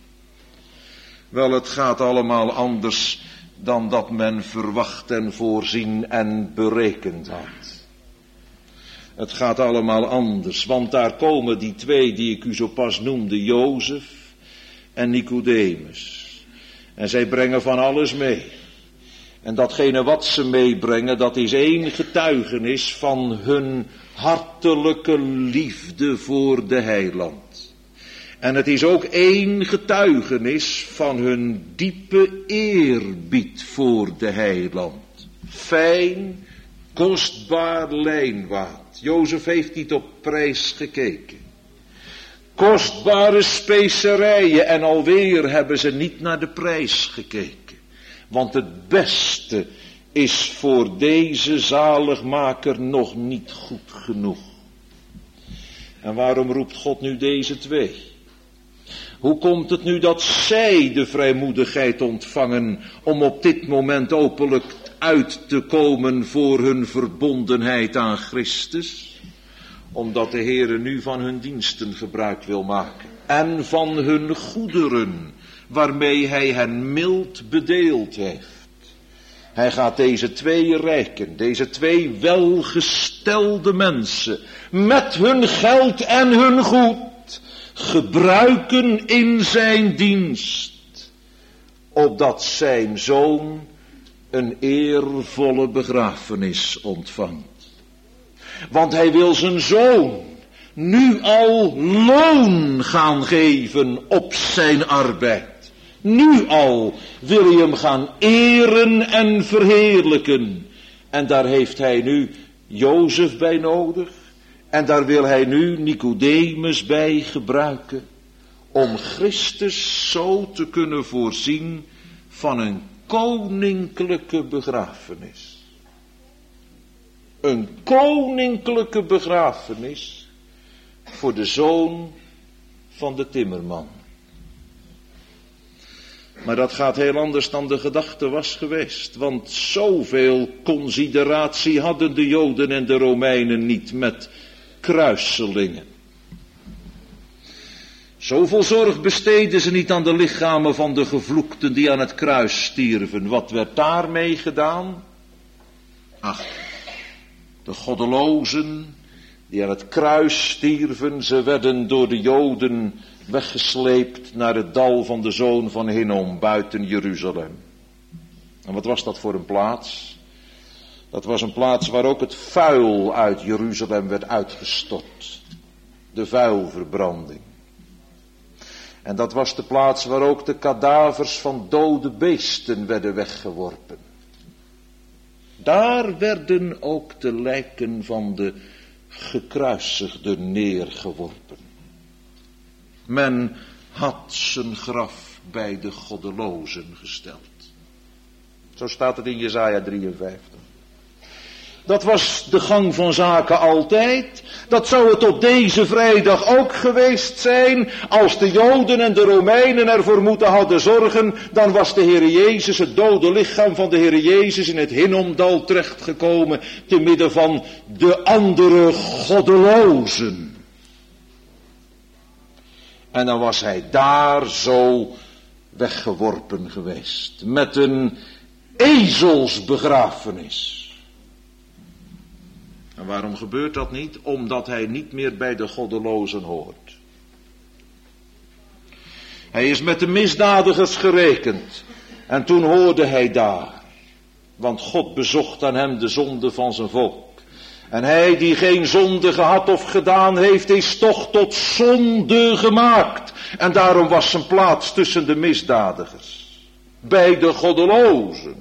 Wel, het gaat allemaal anders dan dat men verwacht en voorzien en berekend had. Het gaat allemaal anders, want daar komen die twee die ik u zo pas noemde, Jozef en Nicodemus. En zij brengen van alles mee. En datgene wat ze meebrengen, dat is één getuigenis van hun hartelijke liefde voor de Heiland. En het is ook één getuigenis van hun diepe eerbied voor de Heiland. Fijn, kostbaar lijnwaad. Jozef heeft niet op prijs gekeken. Kostbare specerijen en alweer hebben ze niet naar de prijs gekeken. Want het beste is voor deze zaligmaker nog niet goed genoeg. En waarom roept God nu deze twee? Hoe komt het nu dat zij de vrijmoedigheid ontvangen om op dit moment openlijk uit te komen voor hun verbondenheid aan Christus? Omdat de Heere nu van hun diensten gebruik wil maken. En van hun goederen, waarmee hij hen mild bedeeld heeft. Hij gaat deze twee rijken, deze twee welgestelde mensen, met hun geld en hun goed, gebruiken in zijn dienst, opdat zijn zoon een eervolle begrafenis ontvangt. Want hij wil zijn zoon nu al loon gaan geven op zijn arbeid. Nu al wil hij hem gaan eren en verheerlijken. En daar heeft hij nu Jozef bij nodig. En daar wil hij nu Nicodemus bij gebruiken. Om Christus zo te kunnen voorzien van een koninklijke begrafenis. Een koninklijke begrafenis voor de zoon van de timmerman. Maar dat gaat heel anders dan de gedachte was geweest. Want zoveel consideratie hadden de Joden en de Romeinen niet met kruiselingen. Zoveel zorg besteden ze niet aan de lichamen van de gevloekten die aan het kruis stierven. Wat werd daarmee gedaan? Ach, de goddelozen die aan het kruis stierven, ze werden door de Joden weggesleept naar het dal van de zoon van Hinnom buiten Jeruzalem. En wat was dat voor een plaats? Dat was een plaats waar ook het vuil uit Jeruzalem werd uitgestort. De vuilverbranding. En dat was de plaats waar ook de kadavers van dode beesten werden weggeworpen. Daar werden ook de lijken van de gekruisigden neergeworpen. Men had zijn graf bij de goddelozen gesteld. Zo staat het in Jesaja drieënvijftig. Dat was de gang van zaken altijd. Dat zou het op deze vrijdag ook geweest zijn. Als de Joden en de Romeinen ervoor moeten hadden zorgen, dan was de Heere Jezus, het dode lichaam van de Heere Jezus, in het Hinnomdal terechtgekomen, te midden van de andere goddelozen. En dan was hij daar zo weggeworpen geweest. Met een ezelsbegrafenis. En waarom gebeurt dat niet? Omdat hij niet meer bij de goddelozen hoort. Hij is met de misdadigers gerekend. En toen hoorde hij daar. Want God bezocht aan hem de zonde van zijn volk. En hij die geen zonde gehad of gedaan heeft, is toch tot zonde gemaakt. En daarom was zijn plaats tussen de misdadigers. Bij de goddelozen.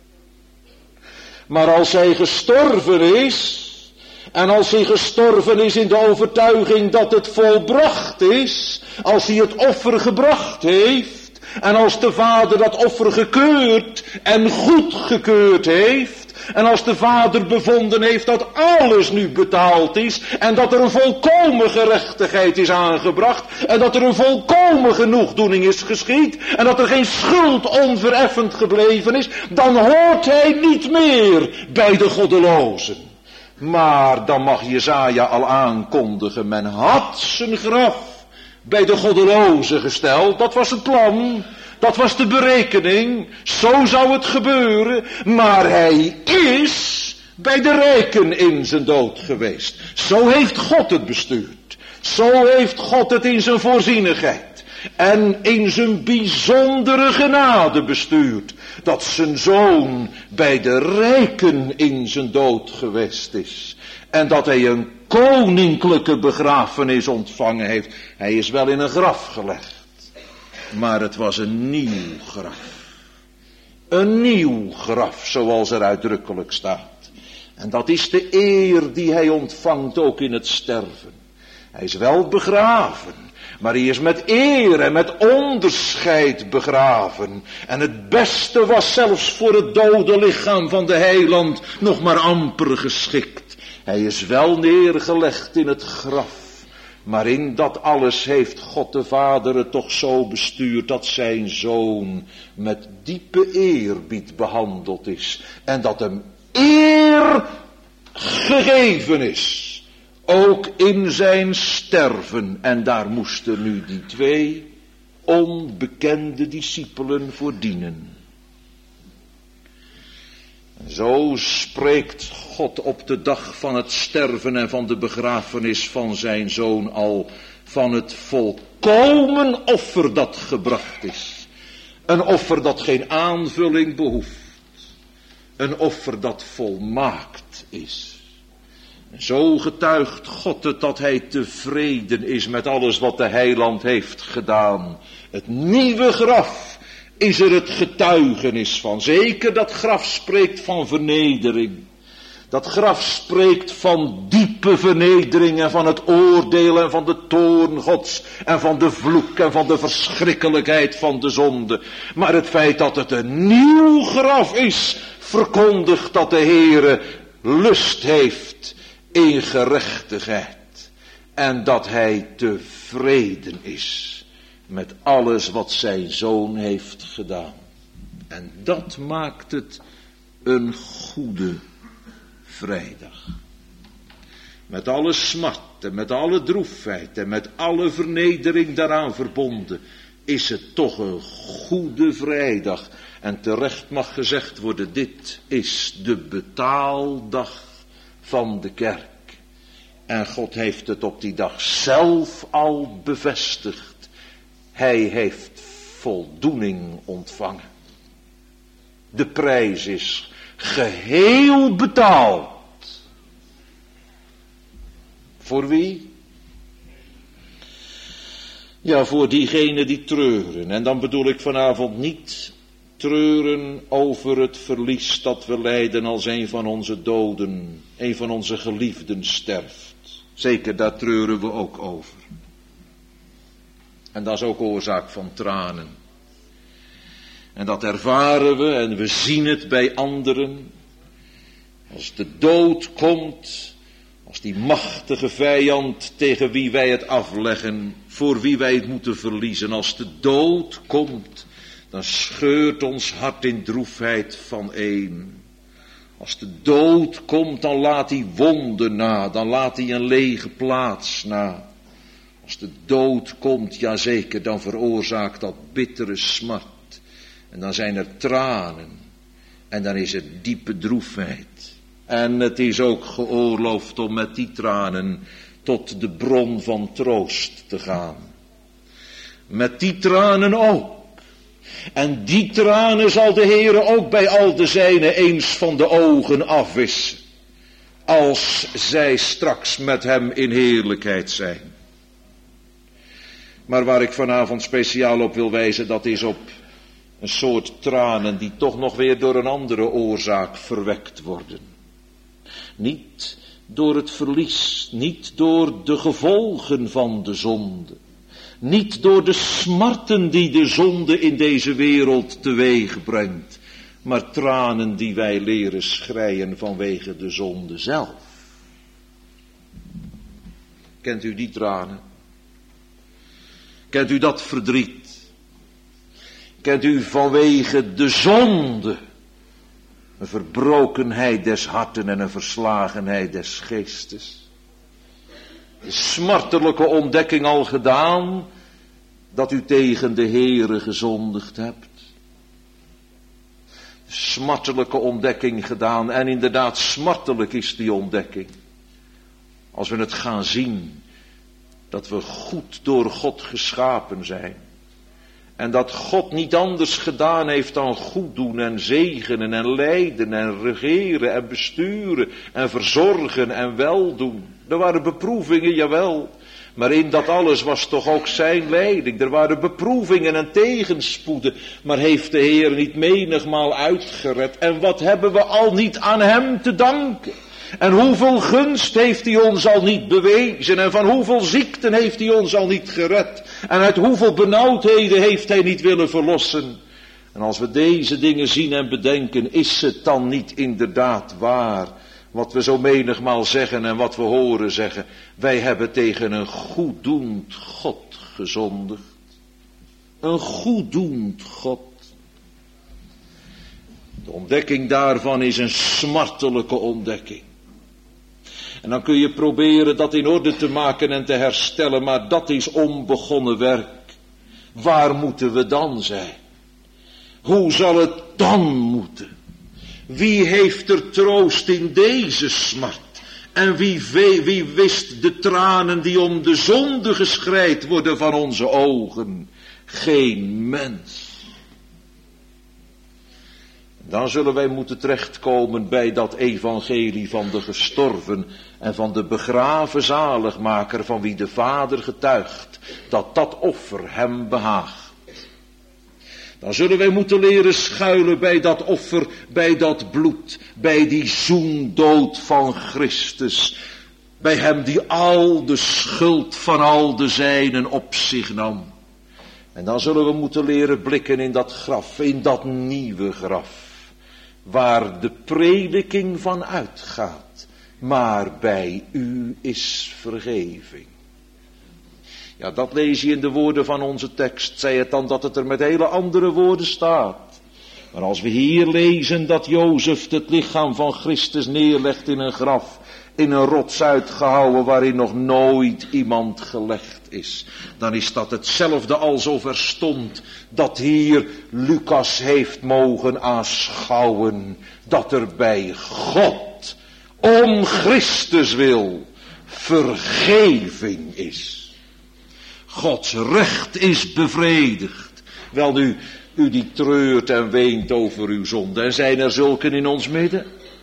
Maar als hij gestorven is, en als hij gestorven is in de overtuiging dat het volbracht is, als hij het offer gebracht heeft, en als de Vader dat offer gekeurd en goedgekeurd heeft, En als de Vader bevonden heeft dat alles nu betaald is en dat er een volkomen gerechtigheid is aangebracht en dat er een volkomen genoegdoening is geschied en dat er geen schuld onvereffend gebleven is, dan hoort hij niet meer bij de goddelozen. Maar dan mag Jesaja al aankondigen, men had zijn graf bij de goddelozen gesteld, dat was het plan. Dat was de berekening, zo zou het gebeuren, maar hij is bij de rijken in zijn dood geweest. Zo heeft God het bestuurd. Zo heeft God het in zijn voorzienigheid en in zijn bijzondere genade bestuurd. Dat zijn zoon bij de rijken in zijn dood geweest is. En dat hij een koninklijke begrafenis ontvangen heeft. Hij is wel in een graf gelegd. Maar het was een nieuw graf. Een nieuw graf, zoals er uitdrukkelijk staat. En dat is de eer die hij ontvangt ook in het sterven. Hij is wel begraven, maar hij is met eer en met onderscheid begraven. En het beste was zelfs voor het dode lichaam van de heiland nog maar amper geschikt. Hij is wel neergelegd in het graf. Maar in dat alles heeft God de Vader het toch zo bestuurd dat zijn zoon met diepe eerbied behandeld is. En dat hem eer gegeven is. Ook in zijn sterven. En daar moesten nu die twee onbekende discipelen voor dienen. Zo spreekt God op de dag van het sterven en van de begrafenis van zijn zoon al van het volkomen offer dat gebracht is. Een offer dat geen aanvulling behoeft. Een offer dat volmaakt is. En zo getuigt God het dat hij tevreden is met alles wat de heiland heeft gedaan. Het nieuwe graf is er het getuigenis van. Zeker dat graf spreekt van vernedering. Dat graf spreekt van diepe vernedering en van het oordeel en van de toorn Gods en van de vloek en van de verschrikkelijkheid van de zonde. Maar het feit dat het een nieuw graf is, verkondigt dat de Heere lust heeft in gerechtigheid en dat hij tevreden is met alles wat zijn zoon heeft gedaan. En dat maakt het een goede vrijdag. Met alle smart en met alle droefheid en met alle vernedering daaraan verbonden, is het toch een goede vrijdag. En terecht mag gezegd worden, dit is de betaaldag van de kerk. En God heeft het op die dag zelf al bevestigd. Hij heeft voldoening ontvangen. De prijs is geheel betaald. Voor wie? Ja, voor diegenen die treuren. En dan bedoel ik vanavond niet treuren over het verlies dat we lijden als een van onze doden, een van onze geliefden sterft. Zeker, daar treuren we ook over. En dat is ook oorzaak van tranen. En dat ervaren we en we zien het bij anderen. Als de dood komt, als die machtige vijand tegen wie wij het afleggen, voor wie wij het moeten verliezen. Als de dood komt, dan scheurt ons hart in droefheid vaneen. Als de dood komt, dan laat hij wonden na, dan laat hij een lege plaats na. Als de dood komt, jazeker, dan veroorzaakt dat bittere smart. En dan zijn er tranen. En dan is er diepe droefheid. En het is ook geoorloofd om met die tranen tot de bron van troost te gaan. Met die tranen ook. En die tranen zal de Heere ook bij al de zijnen eens van de ogen afwissen. Als zij straks met hem in heerlijkheid zijn. Maar waar ik vanavond speciaal op wil wijzen, dat is op een soort tranen die toch nog weer door een andere oorzaak verwekt worden. Niet door het verlies, niet door de gevolgen van de zonde. Niet door de smarten die de zonde in deze wereld teweeg brengt. maar tranen die wij leren schreien vanwege de zonde zelf. Kent u die tranen? Kent u dat verdriet? Kent u vanwege de zonde een verbrokenheid des harten en een verslagenheid des geestes? De smartelijke ontdekking al gedaan dat u tegen de Heere gezondigd hebt. Smartelijke ontdekking gedaan en inderdaad smartelijk is die ontdekking. Als we het gaan zien dat we goed door God geschapen zijn. En dat God niet anders gedaan heeft dan goed doen en zegenen en leiden en regeren en besturen en verzorgen en weldoen. Er waren beproevingen, jawel. Maar in dat alles was toch ook zijn leiding. Er waren beproevingen en tegenspoeden. Maar heeft de Heer niet menigmaal uitgered. En wat hebben we al niet aan hem te danken. En hoeveel gunst heeft hij ons al niet bewezen. En van hoeveel ziekten heeft hij ons al niet gered. En uit hoeveel benauwdheden heeft hij niet willen verlossen. En als we deze dingen zien en bedenken, is het dan niet inderdaad waar wat we zo menigmaal zeggen en wat we horen zeggen. Wij hebben tegen een goeddoend God gezondigd. Een goeddoend God. De ontdekking daarvan is een smartelijke ontdekking. En dan kun je proberen dat in orde te maken en te herstellen, maar dat is onbegonnen werk. Waar moeten we dan zijn? Hoe zal het dan moeten? Wie heeft er troost in deze smart? En wie, wie wist de tranen die om de zonde geschreid worden van onze ogen? Geen mens. Dan zullen wij moeten terechtkomen bij dat evangelie van de gestorven en van de begraven zaligmaker van wie de Vader getuigt dat dat offer hem behaagt. Dan zullen wij moeten leren schuilen bij dat offer, bij dat bloed, bij die zoendood van Christus. Bij hem die al de schuld van al de zijnen op zich nam. En dan zullen we moeten leren blikken in dat graf, in dat nieuwe graf. Waar de prediking van uitgaat, maar bij u is vergeving. Ja, dat lees je in de woorden van onze tekst. Zij het dan dat het er met hele andere woorden staat. Maar als we hier lezen dat Jozef het lichaam van Christus neerlegt in een graf, in een rots uitgehouwen waarin nog nooit iemand gelegd is, dan is dat hetzelfde alsof er stond dat hier Lucas heeft mogen aanschouwen dat er bij God om Christus wil vergeving is. Gods recht is bevredigd. Wel nu, u die treurt en weent over uw zonde. En zijn er zulken in ons midden?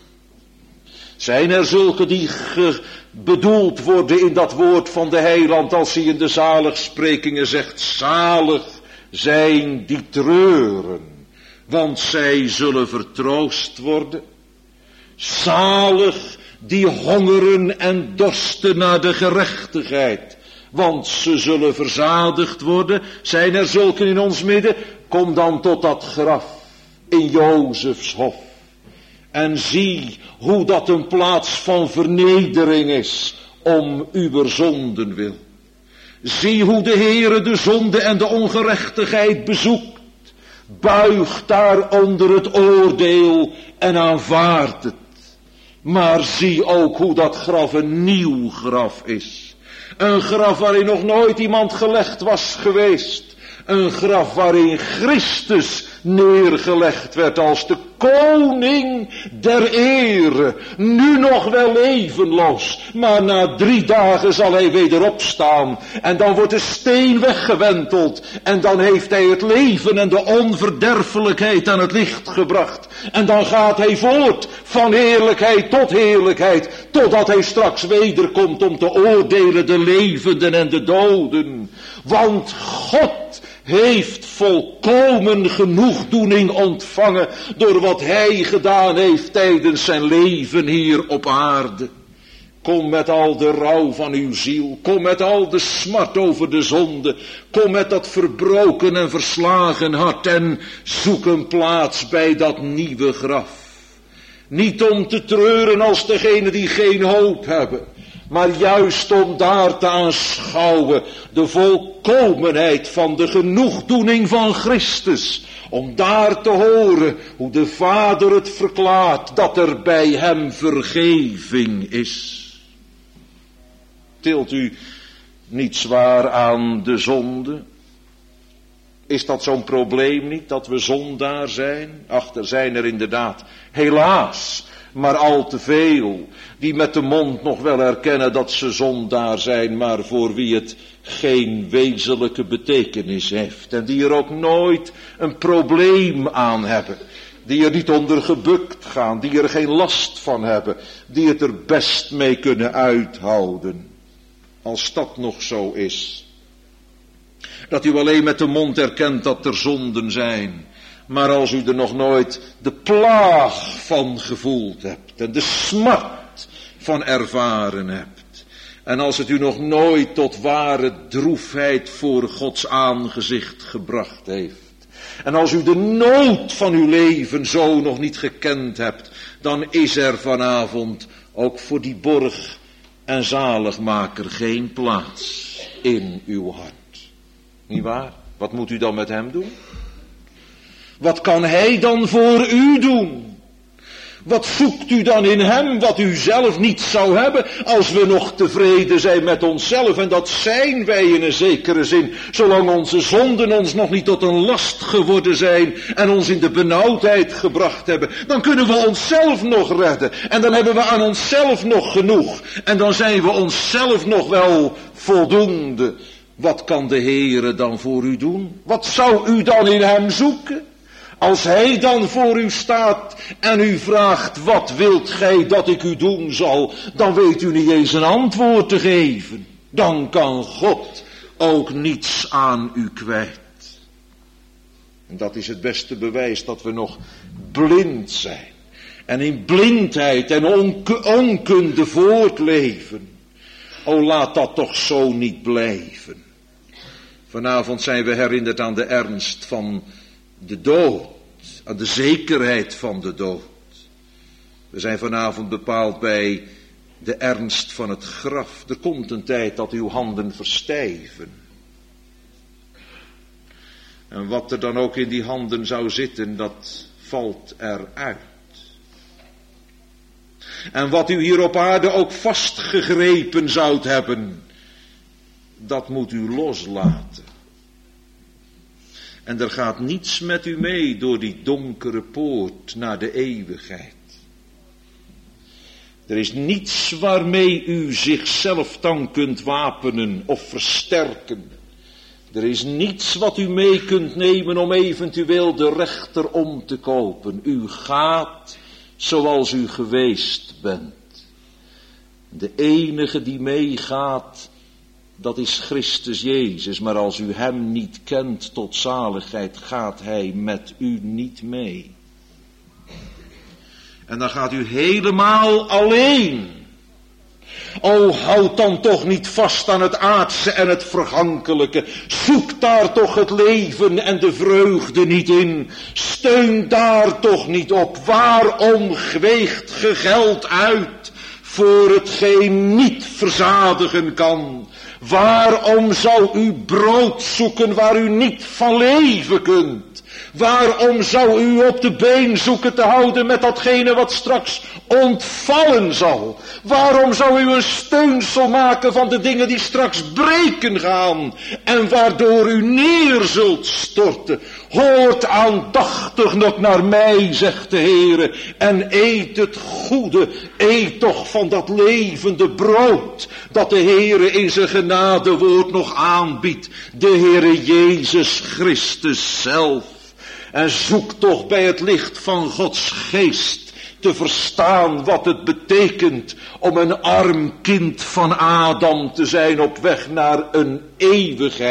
Zijn er zulken die ge- bedoeld worden in dat woord van de heiland als hij in de zaligsprekingen zegt, zalig zijn die treuren, want zij zullen vertroost worden. Zalig die hongeren en dorsten naar de gerechtigheid, want ze zullen verzadigd worden. Zijn er zulken in ons midden? Kom dan tot dat graf in Jozefs hof. En zie hoe dat een plaats van vernedering is om uw zonden wil. Zie hoe de Heere de zonde en de ongerechtigheid bezoekt. Buigt daar onder het oordeel en aanvaardt het. Maar zie ook hoe dat graf een nieuw graf is. Een graf waarin nog nooit iemand gelegd was geweest. Een graf waarin Christus neergelegd werd als de koning der ere. Nu nog wel levenloos, maar na drie dagen zal hij weder opstaan. En dan wordt de steen weggewenteld. En dan heeft hij het leven en de onverderfelijkheid aan het licht gebracht. En dan gaat hij voort van heerlijkheid tot heerlijkheid. Totdat hij straks wederkomt om te oordelen de levenden en de doden. Want God heeft volkomen genoegdoening ontvangen door wat hij gedaan heeft tijdens zijn leven hier op aarde. Kom met al de rouw van uw ziel. Kom met al de smart over de zonde. Kom met dat verbroken en verslagen hart en zoek een plaats bij dat nieuwe graf. Niet om te treuren als degenen die geen hoop hebben, maar juist om daar te aanschouwen de volkomenheid van de genoegdoening van Christus. Om daar te horen hoe de Vader het verklaart dat er bij hem vergeving is. Tilt u niet zwaar aan de zonde? Is dat zo'n probleem niet, dat we zondaar zijn? Ach, er zijn er inderdaad, helaas, maar al te veel, die met de mond nog wel erkennen dat ze zondaar zijn, maar voor wie het geen wezenlijke betekenis heeft. En die er ook nooit een probleem aan hebben. Die er niet onder gebukt gaan, die er geen last van hebben, die het er best mee kunnen uithouden. Als dat nog zo is. Dat u alleen met de mond erkent dat er zonden zijn. Maar als u er nog nooit de plaag van gevoeld hebt. En de smart van ervaren hebt. En als het u nog nooit tot ware droefheid voor Gods aangezicht gebracht heeft. En als u de nood van uw leven zo nog niet gekend hebt. Dan is er vanavond ook voor die borg en zaligmaker geen plaats in uw hart. Niet waar? Wat moet u dan met hem doen? Wat kan hij dan voor u doen? Wat zoekt u dan in hem wat u zelf niet zou hebben als we nog tevreden zijn met onszelf? En dat zijn wij in een zekere zin, zolang onze zonden ons nog niet tot een last geworden zijn en ons in de benauwdheid gebracht hebben. Dan kunnen we onszelf nog redden en dan hebben we aan onszelf nog genoeg en dan zijn we onszelf nog wel voldoende. Wat kan de Heere dan voor u doen? Wat zou u dan in hem zoeken? Als hij dan voor u staat en u vraagt, wat wilt gij dat ik u doen zal? Dan weet u niet eens een antwoord te geven. Dan kan God ook niets aan u kwijt. En dat is het beste bewijs dat we nog blind zijn. En in blindheid en onkunde voortleven. O, laat dat toch zo niet blijven. Vanavond zijn we herinnerd aan de ernst van de dood, aan de zekerheid van de dood. We zijn vanavond bepaald bij de ernst van het graf. Er komt een tijd dat uw handen verstijven. En wat er dan ook in die handen zou zitten, dat valt eruit. En wat u hier op aarde ook vastgegrepen zoudt hebben, dat moet u loslaten. En er gaat niets met u mee door die donkere poort naar de eeuwigheid. Er is niets waarmee u zichzelf dan kunt wapenen of versterken. Er is niets wat u mee kunt nemen om eventueel de rechter om te kopen. U gaat zoals u geweest bent. De enige die meegaat, dat is Christus Jezus. Maar als u hem niet kent tot zaligheid, gaat hij met u niet mee. En dan gaat u helemaal alleen. O, houd dan toch niet vast aan het aardse en het vergankelijke. Zoek daar toch het leven en de vreugde niet in. Steun daar toch niet op. Waarom weegt ge geld uit voor hetgeen niet verzadigen kan? Waarom zou u brood zoeken waar u niet van leven kunt? Waarom zou u op de been zoeken te houden met datgene wat straks ontvallen zal? Waarom zou u een steunsel maken van de dingen die straks breken gaan en waardoor u neer zult storten? Hoort aandachtig nog naar mij, zegt de Heere, en eet het goede, eet toch van dat levende brood dat de Heere in zijn genadewoord nog aanbiedt, de Heere Jezus Christus zelf. En zoek toch bij het licht van Gods geest te verstaan wat het betekent om een arm kind van Adam te zijn op weg naar een eeuwigheid.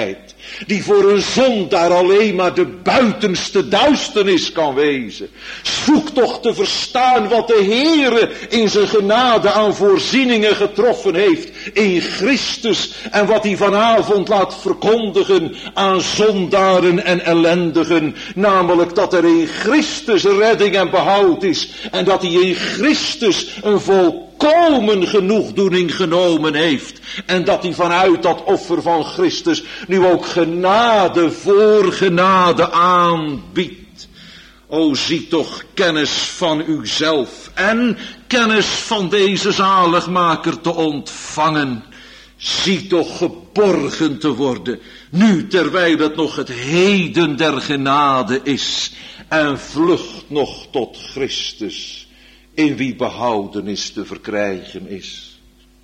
die voor een zondaar alleen maar de buitenste duisternis kan wezen. Zoek toch te verstaan wat de Heere in zijn genade aan voorzieningen getroffen heeft in Christus en wat hij vanavond laat verkondigen aan zondaren en ellendigen, namelijk dat er in Christus redding en behoud is en dat hij in Christus een volkomen genoegdoening genomen heeft en dat hij vanuit dat offer van Christus nu ook genade voor genade aanbiedt. O, zie toch kennis van uzelf en kennis van deze zaligmaker te ontvangen. Zie toch geborgen te worden, nu terwijl het nog het heden der genade is. En vlucht nog tot Christus, in wie behoudenis te verkrijgen is.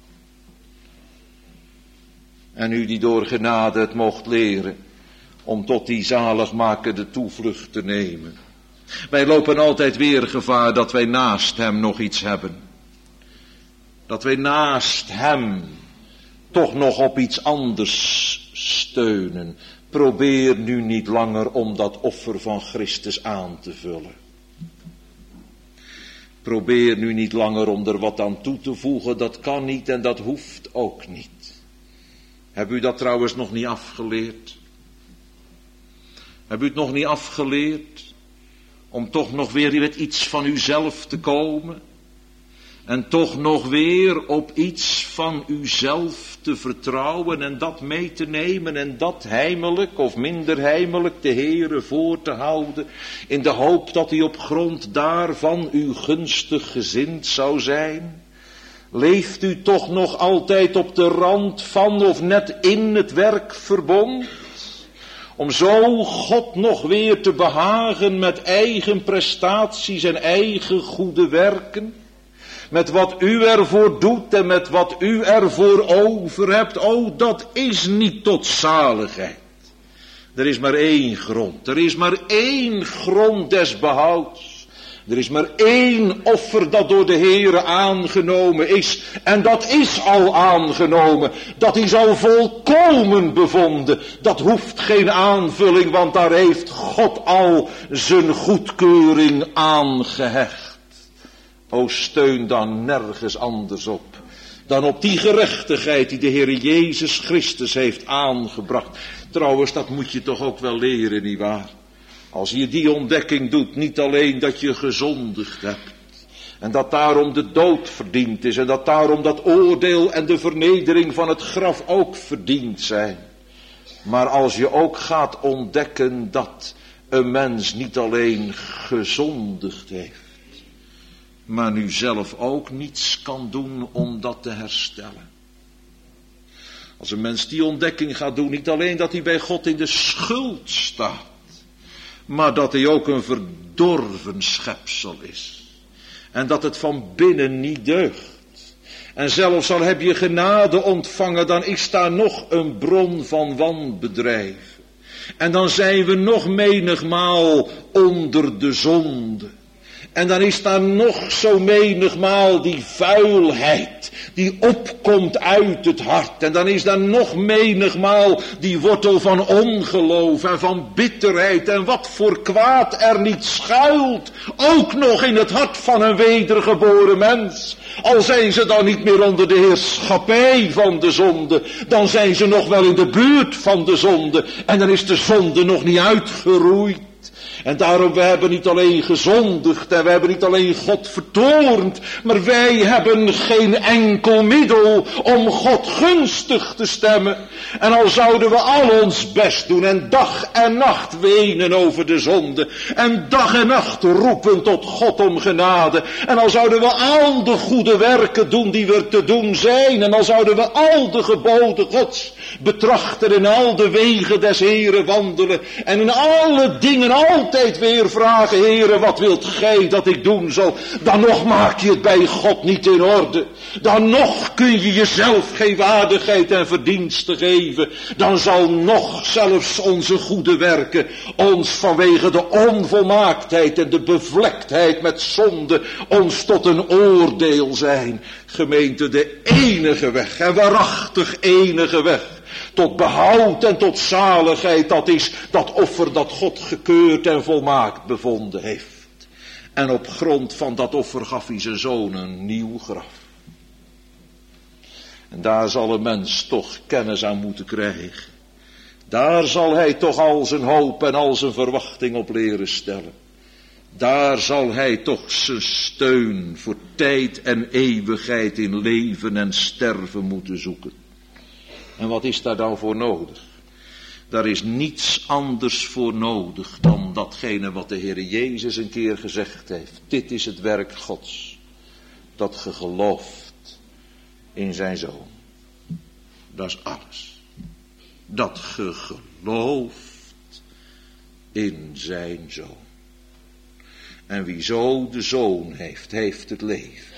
En u die door genade het mocht leren, om tot die zaligmaker de toevlucht te nemen. Wij lopen altijd weer gevaar dat wij naast hem nog iets hebben. Dat wij naast hem toch nog op iets anders steunen. Probeer nu niet langer om dat offer van Christus aan te vullen. Probeer nu niet langer om er wat aan toe te voegen. Dat kan niet en dat hoeft ook niet. Heb u dat trouwens nog niet afgeleerd? Heb u het nog niet afgeleerd? Om toch nog weer met iets van uzelf te komen. En toch nog weer op iets van uzelf te vertrouwen en dat mee te nemen en dat heimelijk of minder heimelijk de Heere voor te houden. In de hoop dat hij op grond daarvan u gunstig gezind zou zijn. Leeft u toch nog altijd op de rand van of net in het werkverbond? Om zo God nog weer te behagen met eigen prestaties en eigen goede werken. Met wat u ervoor doet en met wat u ervoor over hebt. Oh, dat is niet tot zaligheid. Er is maar één grond. Er is maar één grond des behouds. Er is maar één offer dat door de Heere aangenomen is. En dat is al aangenomen. Dat is al volkomen bevonden. Dat hoeft geen aanvulling, want daar heeft God al zijn goedkeuring aan gehecht. O, steun dan nergens anders op dan op die gerechtigheid die de Heer Jezus Christus heeft aangebracht. Trouwens, dat moet je toch ook wel leren, nietwaar? Als je die ontdekking doet, niet alleen dat je gezondigd hebt. En dat daarom de dood verdiend is. En dat daarom dat oordeel en de vernedering van het graf ook verdiend zijn. Maar als je ook gaat ontdekken dat een mens niet alleen gezondigd heeft. Maar nu zelf ook niets kan doen om dat te herstellen. Als een mens die ontdekking gaat doen, niet alleen dat hij bij God in de schuld staat. Maar dat hij ook een verdorven schepsel is. En dat het van binnen niet deugt. En zelfs al heb je genade ontvangen, dan is daar nog een bron van wanbedrijf. En dan zijn we nog menigmaal onder de zonde. En dan is daar nog zo menigmaal die vuilheid die opkomt uit het hart. En dan is daar nog menigmaal die wortel van ongeloof en van bitterheid. En wat voor kwaad er niet schuilt. Ook nog in het hart van een wedergeboren mens. Al zijn ze dan niet meer onder de heerschappij van de zonde. Dan zijn ze nog wel in de buurt van de zonde. En dan is de zonde nog niet uitgeroeid. En daarom, we hebben niet alleen gezondigd en we hebben niet alleen God vertoornd, maar wij hebben geen enkel middel om God gunstig te stemmen. En al zouden we al ons best doen en dag en nacht wenen over de zonde en dag en nacht roepen tot God om genade. En al zouden we al de goede werken doen die er te doen zijn en al zouden we al de geboden Gods betrachten en al de wegen des Heeren wandelen en in alle dingen altijd weer vragen, Heere, wat wilt gij dat ik doen zal? Dan nog maak je het bij God niet in orde. Dan nog kun je jezelf geen waardigheid en verdiensten geven. Dan zal nog zelfs onze goede werken ons vanwege de onvolmaaktheid en de bevlektheid met zonde ons tot een oordeel zijn. Gemeente, de enige weg en waarachtig enige weg tot behoud en tot zaligheid. Dat is dat offer dat God gekeurd en volmaakt bevonden heeft. En op grond van dat offer gaf hij zijn zoon een nieuw graf. En daar zal een mens toch kennis aan moeten krijgen. Daar zal hij toch al zijn hoop en al zijn verwachting op leren stellen. Daar zal hij toch zijn steun voor tijd en eeuwigheid in leven en sterven moeten zoeken. En wat is daar dan voor nodig? Daar is niets anders voor nodig dan datgene wat de Heer Jezus een keer gezegd heeft. Dit is het werk Gods. Dat ge gelooft in zijn Zoon. Dat is alles. Dat ge gelooft in zijn Zoon. En wie zo de Zoon heeft, heeft het leven.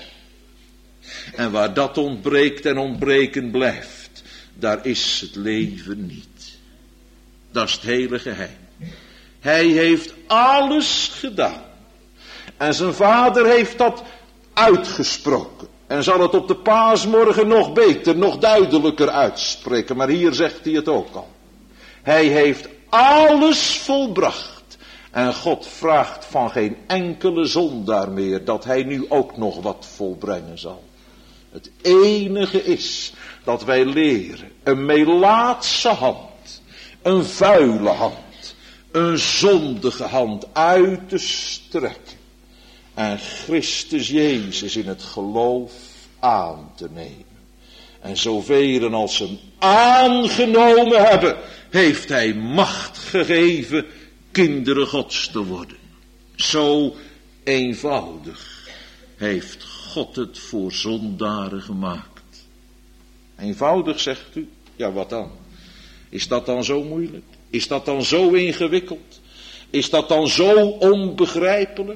En waar dat ontbreekt en ontbreken blijft, daar is het leven niet. Dat is het hele geheim. Hij heeft alles gedaan. En zijn vader heeft dat uitgesproken. En zal het op de paasmorgen nog beter, nog duidelijker uitspreken. Maar hier zegt hij het ook al. Hij heeft alles volbracht. En God vraagt van geen enkele zondaar meer dat hij nu ook nog wat volbrengen zal. Het enige is dat wij leren een melaatse hand, een vuile hand, een zondige hand uit te strekken. En Christus Jezus in het geloof aan te nemen. En zoveel als hem aangenomen hebben, heeft hij macht gegeven kinderen Gods te worden. Zo eenvoudig heeft God het voor zondaren gemaakt. Eenvoudig, zegt u? Ja, wat dan? Is dat dan zo moeilijk? Is dat dan zo ingewikkeld? Is dat dan zo onbegrijpelijk?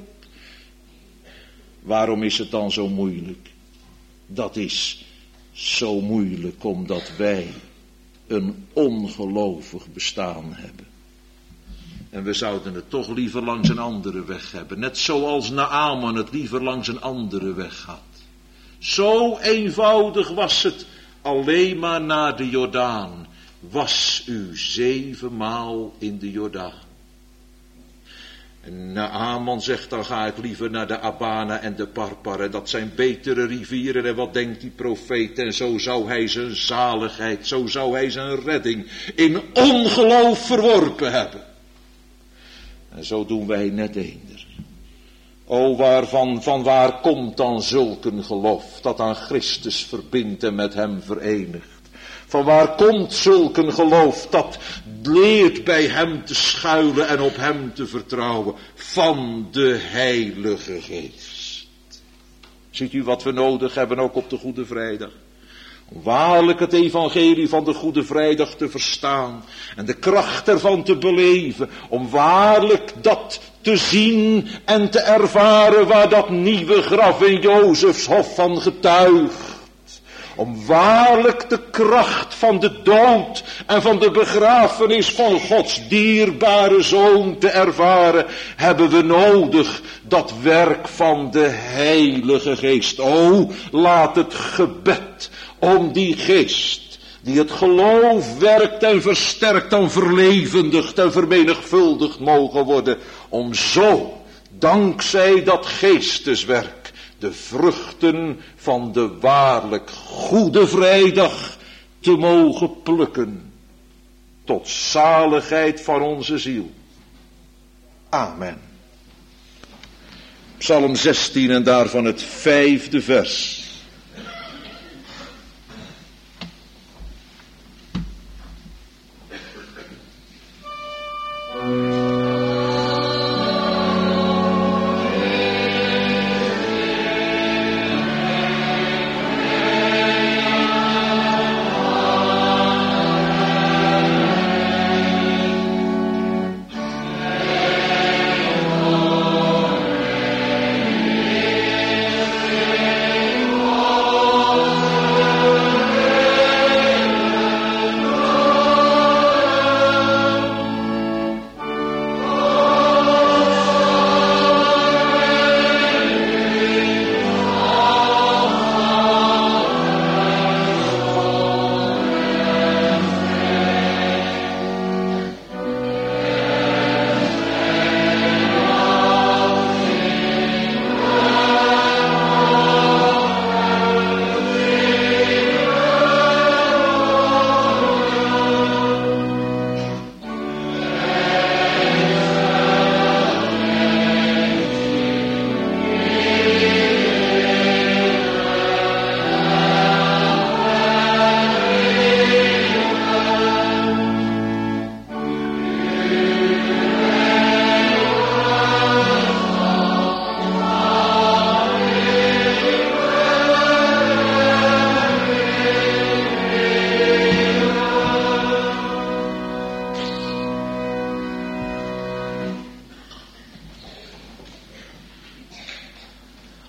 Waarom is het dan zo moeilijk? Dat is zo moeilijk omdat wij een ongelovig bestaan hebben. En we zouden het toch liever langs een andere weg hebben. Net zoals Naaman het liever langs een andere weg had. Zo eenvoudig was het. Alleen maar naar de Jordaan. Was u zevenmaal in de Jordaan. En Naaman zegt, dan ga ik liever naar de Abana en de Parpar. En dat zijn betere rivieren. En wat denkt die profeet? En zo zou hij zijn zaligheid, zo zou hij zijn redding in ongeloof verworpen hebben. En zo doen wij net eender. O, waarvan, van waar komt dan zulk een geloof dat aan Christus verbindt en met hem verenigt? Van waar komt zulk een geloof dat leert bij hem te schuilen en op hem te vertrouwen? Van de Heilige Geest. Ziet u wat we nodig hebben ook op de Goede Vrijdag? Om waarlijk het evangelie van de Goede Vrijdag te verstaan. En de kracht ervan te beleven. Om waarlijk dat te zien en te ervaren waar dat nieuwe graf in Jozefs hof van getuigt. Om waarlijk de kracht van de dood en van de begrafenis van Gods dierbare Zoon te ervaren, hebben we nodig dat werk van de Heilige Geest. O, laat het gebed om die Geest, die het geloof werkt en versterkt en verlevendigt en vermenigvuldigd mogen worden, om zo, dankzij dat geesteswerk, de vruchten van de waarlijk Goede Vrijdag te mogen plukken, tot zaligheid van onze ziel. Amen. Psalm zestien en daarvan het vijfde vers.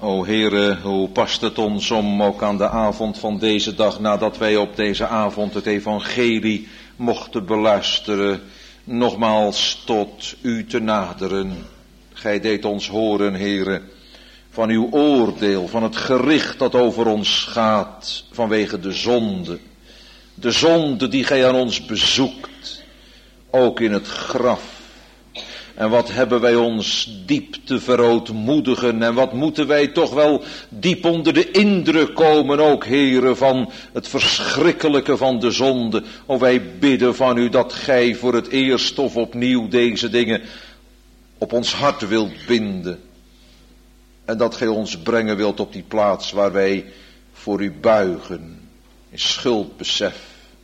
O Heere, hoe past het ons om ook aan de avond van deze dag, nadat wij op deze avond het evangelie mochten beluisteren, nogmaals tot u te naderen. Gij deed ons horen, Heere, van uw oordeel, van het gericht dat over ons gaat vanwege de zonde. De zonde die gij aan ons bezoekt, ook in het graf. En wat hebben wij ons diep te verootmoedigen en wat moeten wij toch wel diep onder de indruk komen, ook Heere, van het verschrikkelijke van de zonde. O, wij bidden van u dat gij voor het eerst of opnieuw deze dingen op ons hart wilt binden. En dat gij ons brengen wilt op die plaats waar wij voor u buigen, in schuldbesef.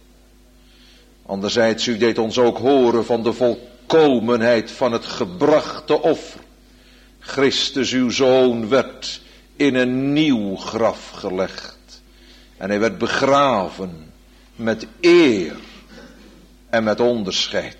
Anderzijds, u deed ons ook horen van de volkomenheid van het gebrachte offer. Christus, uw Zoon, werd in een nieuw graf gelegd. En hij werd begraven met eer en met onderscheid.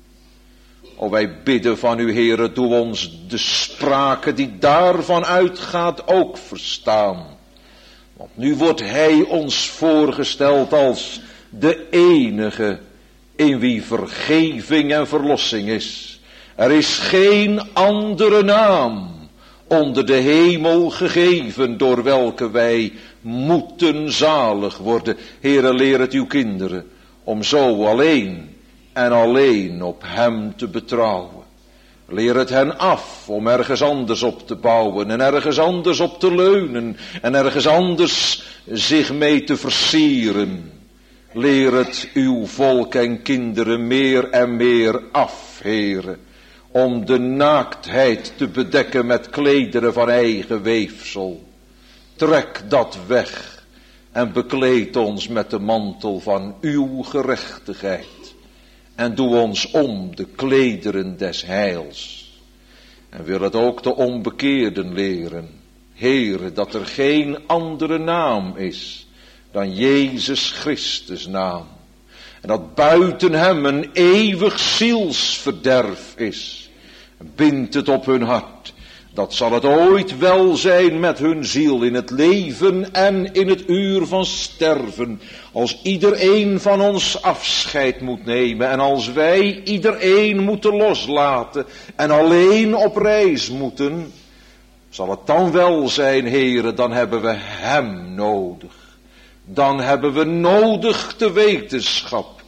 O, wij bidden van u, Heere, doe ons de sprake die daarvan uitgaat ook verstaan. Want nu wordt hij ons voorgesteld als de enige in wie vergeving en verlossing is. Er is geen andere naam onder de hemel gegeven door welke wij moeten zalig worden. Heere, leer het uw kinderen om zo alleen en alleen op hem te betrouwen. Leer het hen af om ergens anders op te bouwen en ergens anders op te leunen en ergens anders zich mee te versieren. Leer het uw volk en kinderen meer en meer af, Heere, om de naaktheid te bedekken met klederen van eigen weefsel. Trek dat weg en bekleed ons met de mantel van uw gerechtigheid. En doe ons om de klederen des heils. En wil het ook de onbekeerden leren, Heere, dat er geen andere naam is dan Jezus Christus naam. En dat buiten hem een eeuwig zielsverderf is. Bind het op hun hart. Dat zal het ooit wel zijn met hun ziel in het leven en in het uur van sterven. Als iedereen van ons afscheid moet nemen en als wij iedereen moeten loslaten en alleen op reis moeten, zal het dan wel zijn, Heere, dan hebben we hem nodig. Dan hebben we nodig de wetenschap,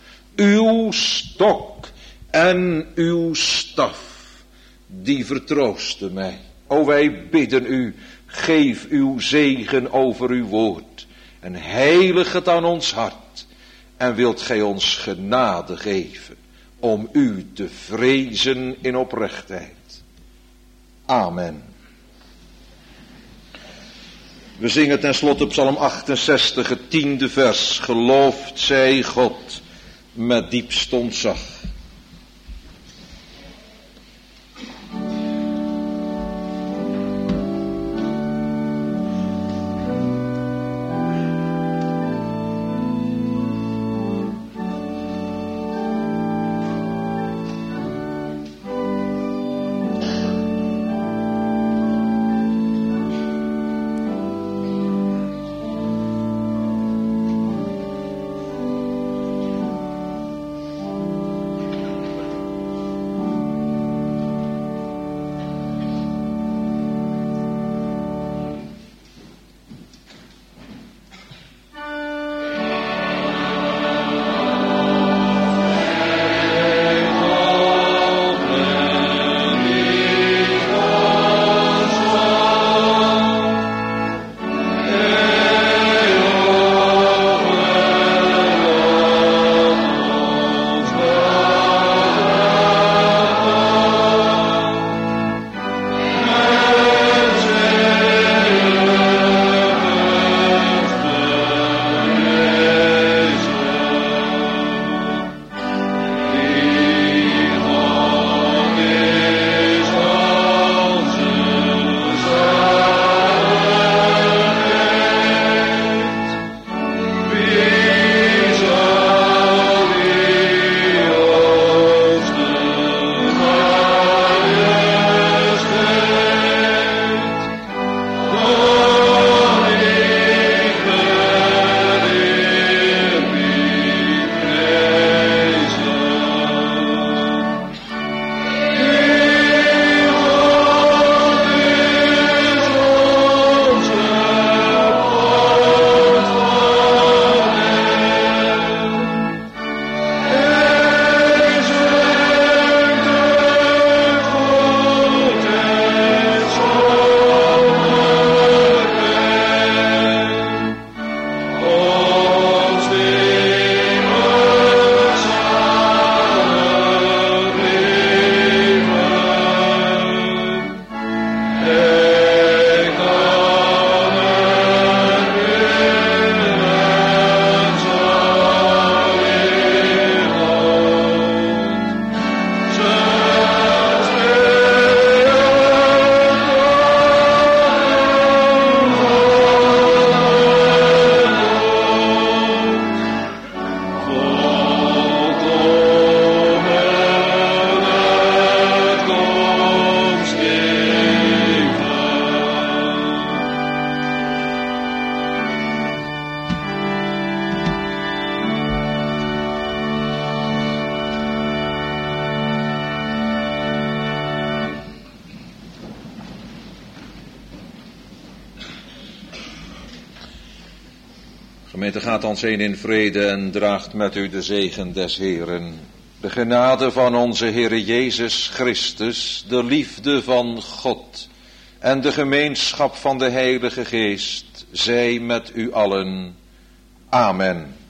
uw stok en uw staf, die vertroosten mij. O, wij bidden u, geef uw zegen over uw woord en heilig het aan ons hart. En wilt gij ons genade geven om u te vrezen in oprechtheid. Amen. We zingen tenslotte Psalm achtenzestig, het tiende vers. Geloofd zij God met diepst ontzag. Gemeente, gaat ons heen in vrede en draagt met u de zegen des Heeren. De genade van onze Heere Jezus Christus, de liefde van God en de gemeenschap van de Heilige Geest, zij met u allen. Amen.